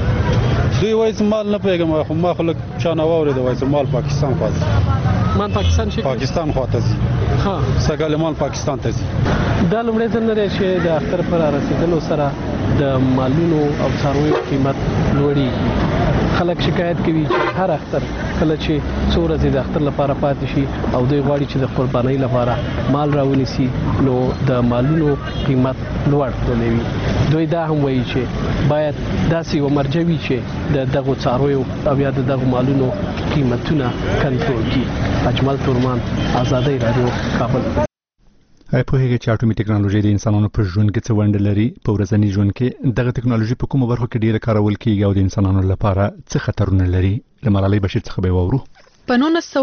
دوی وایي چې مال نه پوهېږم، خو ما خو لږ چا نه واورېده وایي چې مال پاکستان خوا ځي. مال پاکستان شي؟ پاکستان خوا ته ځي. ها سږکال مال پاکستان ته ځي. دا لومړی ځل نه دی چې د اختر په رارسېدلو سره د مالونو او څارویو قیمت لوړېږي. خلک شکایت کوي چې هر اختر کله چې څو ورځې د اختر لپاره پاتې شي او دوی غواړي چې د قربانۍ لپاره مال راونیسي، نو د مالونو قیمت لوړ تللی. دوی دا هم وایي چې باید داسې یوه مرجع وي چې د دغو څارویو او یا د دغو مالونو قیمتونه کنټرول کړي. اجمل تورمان، آزادۍ راډیو، کابل. آیا پوهیږئ چې اټومي ټکنالوژي د انسانانو په ژوند کې څه ونډه لري؟ په ورځني ژوند کې دغه ټکنالوژي په کومو برخو کې ډیره کارول کیږي او د انسانانو لپاره څه خطرونه لري؟ له ملالۍ بشیر څخه به واورو. په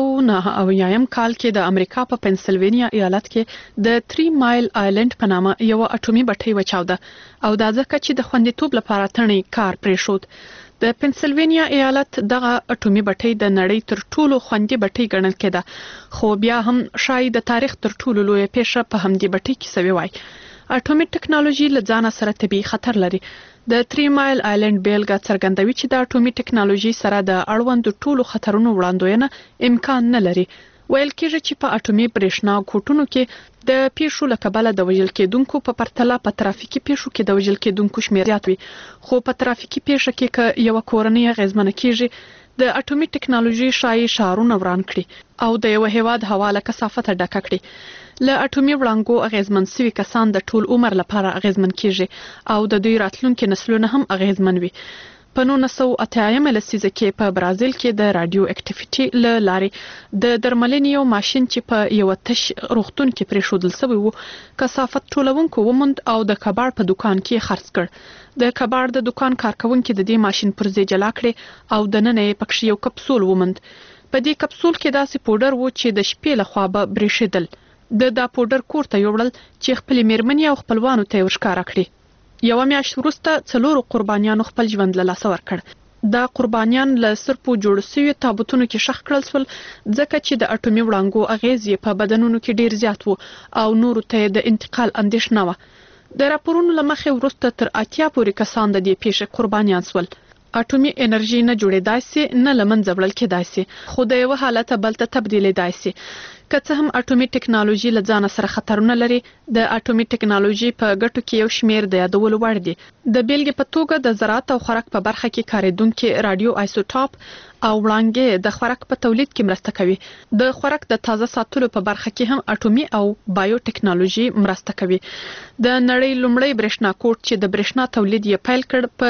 1999 کال کې د امریکا په پنسلوینیا ایالت کې د 3 مایل آیلند په نامه یو اټومي بټۍ وچاوده او دا ځکه چې د خوندیتوب لپاره تڼۍ کار پرېښود. د پنسلوینیا ایالت دغه اټومي بټۍ د نړۍ تر ټولو خوندي بټۍ ګڼل کېده، خو بیا هم شاید د تاریخ تر ټولو لویه پیښه په همدې بټۍ کې سوي وای. اټومي ټکنالوژي له ځانه سره طبي خطر لري. د 3 مایل آیلند بیلګه څرګندوي چې د اټومي ټکنالوژي سره د اړوندو ټولو خطرونو وړاندوینه امکان نه لري. ویل کېږي چې په اټومي برېښنا کوټونو کې د پیښو له کبله د وژل کېدونکو په پرتله په ترافیکي پیښو کې د وژل کېدونکو شمېر زیات وي، خو په ترافیکي پیښه کې که یو کورنۍ اغیزمنه کیږي د اټومي ټکنالوژي شایي شهرونه وران کړي او د یو هیواد هوا له کثافته ډکه کړي. له اټومي وړانګو اغیزمن سوي کسان د ټول عمر لپاره اغیزمن کیږي او د دوی راتلونکي نسلونه هم اغیزمن وي. په 1980 لسیزه کې په برازیل کې د رادیو اکټیویټي له لارې د درملنې یو ماشين چې په یو تش روغتون کې پرېښودل شوی وو کثافت ټولونکو وموند او د کباړ په دکان کې خرڅ کړ. د کباړ د دکان کارکونکو د دې ماشين پرځې جلا کړې او د نن یې پکښ یو کپسول وموند. په دې کپسول کې داسې پودر وو چې د شپې لخوا به برېښېدل. دا پودر کور ته یوړل چې خپل میرمنې او خپلوانو ته ورښکاره کړي. یو میاشت وروسته 4 قربانیانو خپل ژوند له لاسه ورکړ. دا قربانیان له سرپو جوړ شوي تابوتونو کې ښخ کړل شول ځکه چې د اټومي وړانګو اغیز یې په بدنونو کې ډیر زیات وو او نورو ته د انتقال اندېښنه وه. د راپورونو له مخې وروسته تر 80 پورې کسان د دې پیښې قربانیان شول. اټومي انرژي نه جوړېدای شي نه له منځه وړل کېدای شي، خو د یو حالت بل ته تبدیلېدای شي. که څه هم اټومي ټکنالوژي له ځانه سره خطرونه لري، د اټومي ټکنالوژي په ګټو کې یو شمېر د یادولو وړ دي. د بیلګې په توګه د زراعت او خوراک په برخه کې کارېدونکي رادیو آیسوټاپ او وړانګې د خوراک په تولید کې مرسته کوي. د خوراک د تازه ساتلو په برخه کې هم اټومي او بایو ټکنالوژي مرسته کوي. د نړۍ لومړی برېښنا کوټ چې د برېښنا تولید یې پیل کړ په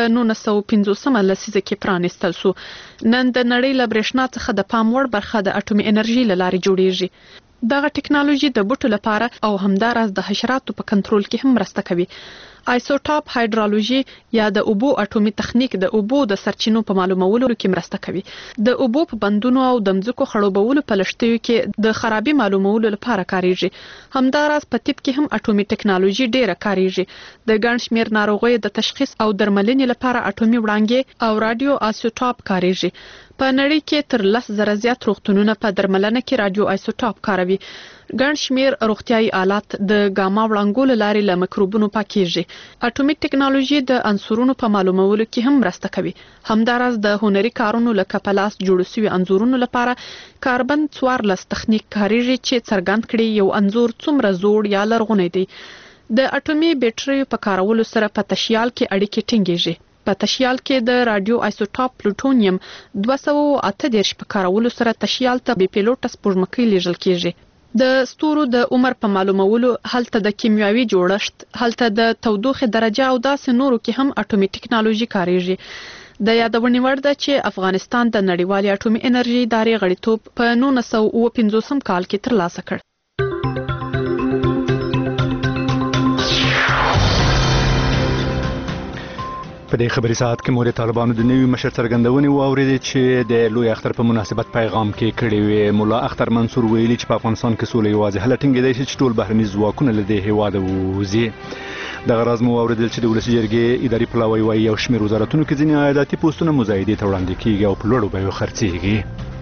1950 لسیزه کې پرانیستل شو. نن د نړۍ له برېښنا څخه د پام وړ برخه د اټومي انرژي له لارې جوړیږي. دغه ټکنالوژي د بوټو لپاره او همداراز د حشراتو په کنټرول کې هم مرسته کوي. آیسوټاپ هایدرولوژي یا د اوبو اټومي تخنیک د اوبو د سرچینو په معلومولو کې مرسته کوي. د اوبو په بندونو او د ځمکو خړوبولو په لښتیو کې د خرابي معلومولو لپاره کاریږي. همداراز په طب کې هم اټومي ټکنالوژي ډیره کاریږي. د ګڼ شمېر ناروغیو د تشخیص او درملنې لپاره اټومي وړانګې او رادیو آیسوټاپ کاریږي. په نړۍ کې تر 10,000 زیات روغتونونه په درملنه کې رادیو آیسوټاپ کاروي. ګڼ شمېر روغتیايي آلات د ګاما وړانګو له لارې له میکروبونو پاکیږي. اټومي ټکنالوژي د عنصرونو په معلومولو کې هم مرسته کوي. همداراز د هنري کارونو لکه پلاس جوړ شوي انځورونو لپاره کاربن 14 تخنیک کاریږي چې څرګند کړي یو انځور څومره زوړ یا لرغونی دی. د اټومي بیټریو په کارولو سره په تشیال کې اړیکې ټینګېږي. په تشیال کې د رادیو آیسوټاپ پلوټونیم 238 په کارولو سره تشیال ته بې پیلوټه سپوږمکۍ لیږل کیږي. د ستورو د عمر په معلومولو، هلته د کیمیاوي جوړښت، هلته د تودوخې درجه او داسې نورو کې هم اټومي ټکنالوژي کاریږي. د یادونې وړ ده چې افغانستان د نړیوالې اټومي انرژي ادارې غړیتوب په 1950 کال کې ترلاسه کړ. په دې خبري ساعت کې مور طالبانو د نوي مشر څرګندونې واورېدې چې د لوی اختر په مناسبت پیغام کې کړی وي. مولا اختر منصور ویلي چې په افغانستان کې سوله یوازې هله ټینګېدای شي چې ټول بهرني ځواکونه له دې هېواده ووځي. دغه راز مو واورېدل چې د ولسي جرګې اداري پلاوی وایي یو شمېر وزارتونو کې ځینې عایداتي پوسټونه مزایدې ته وړاندې کېږي او په لوړو بیو خرڅېږي.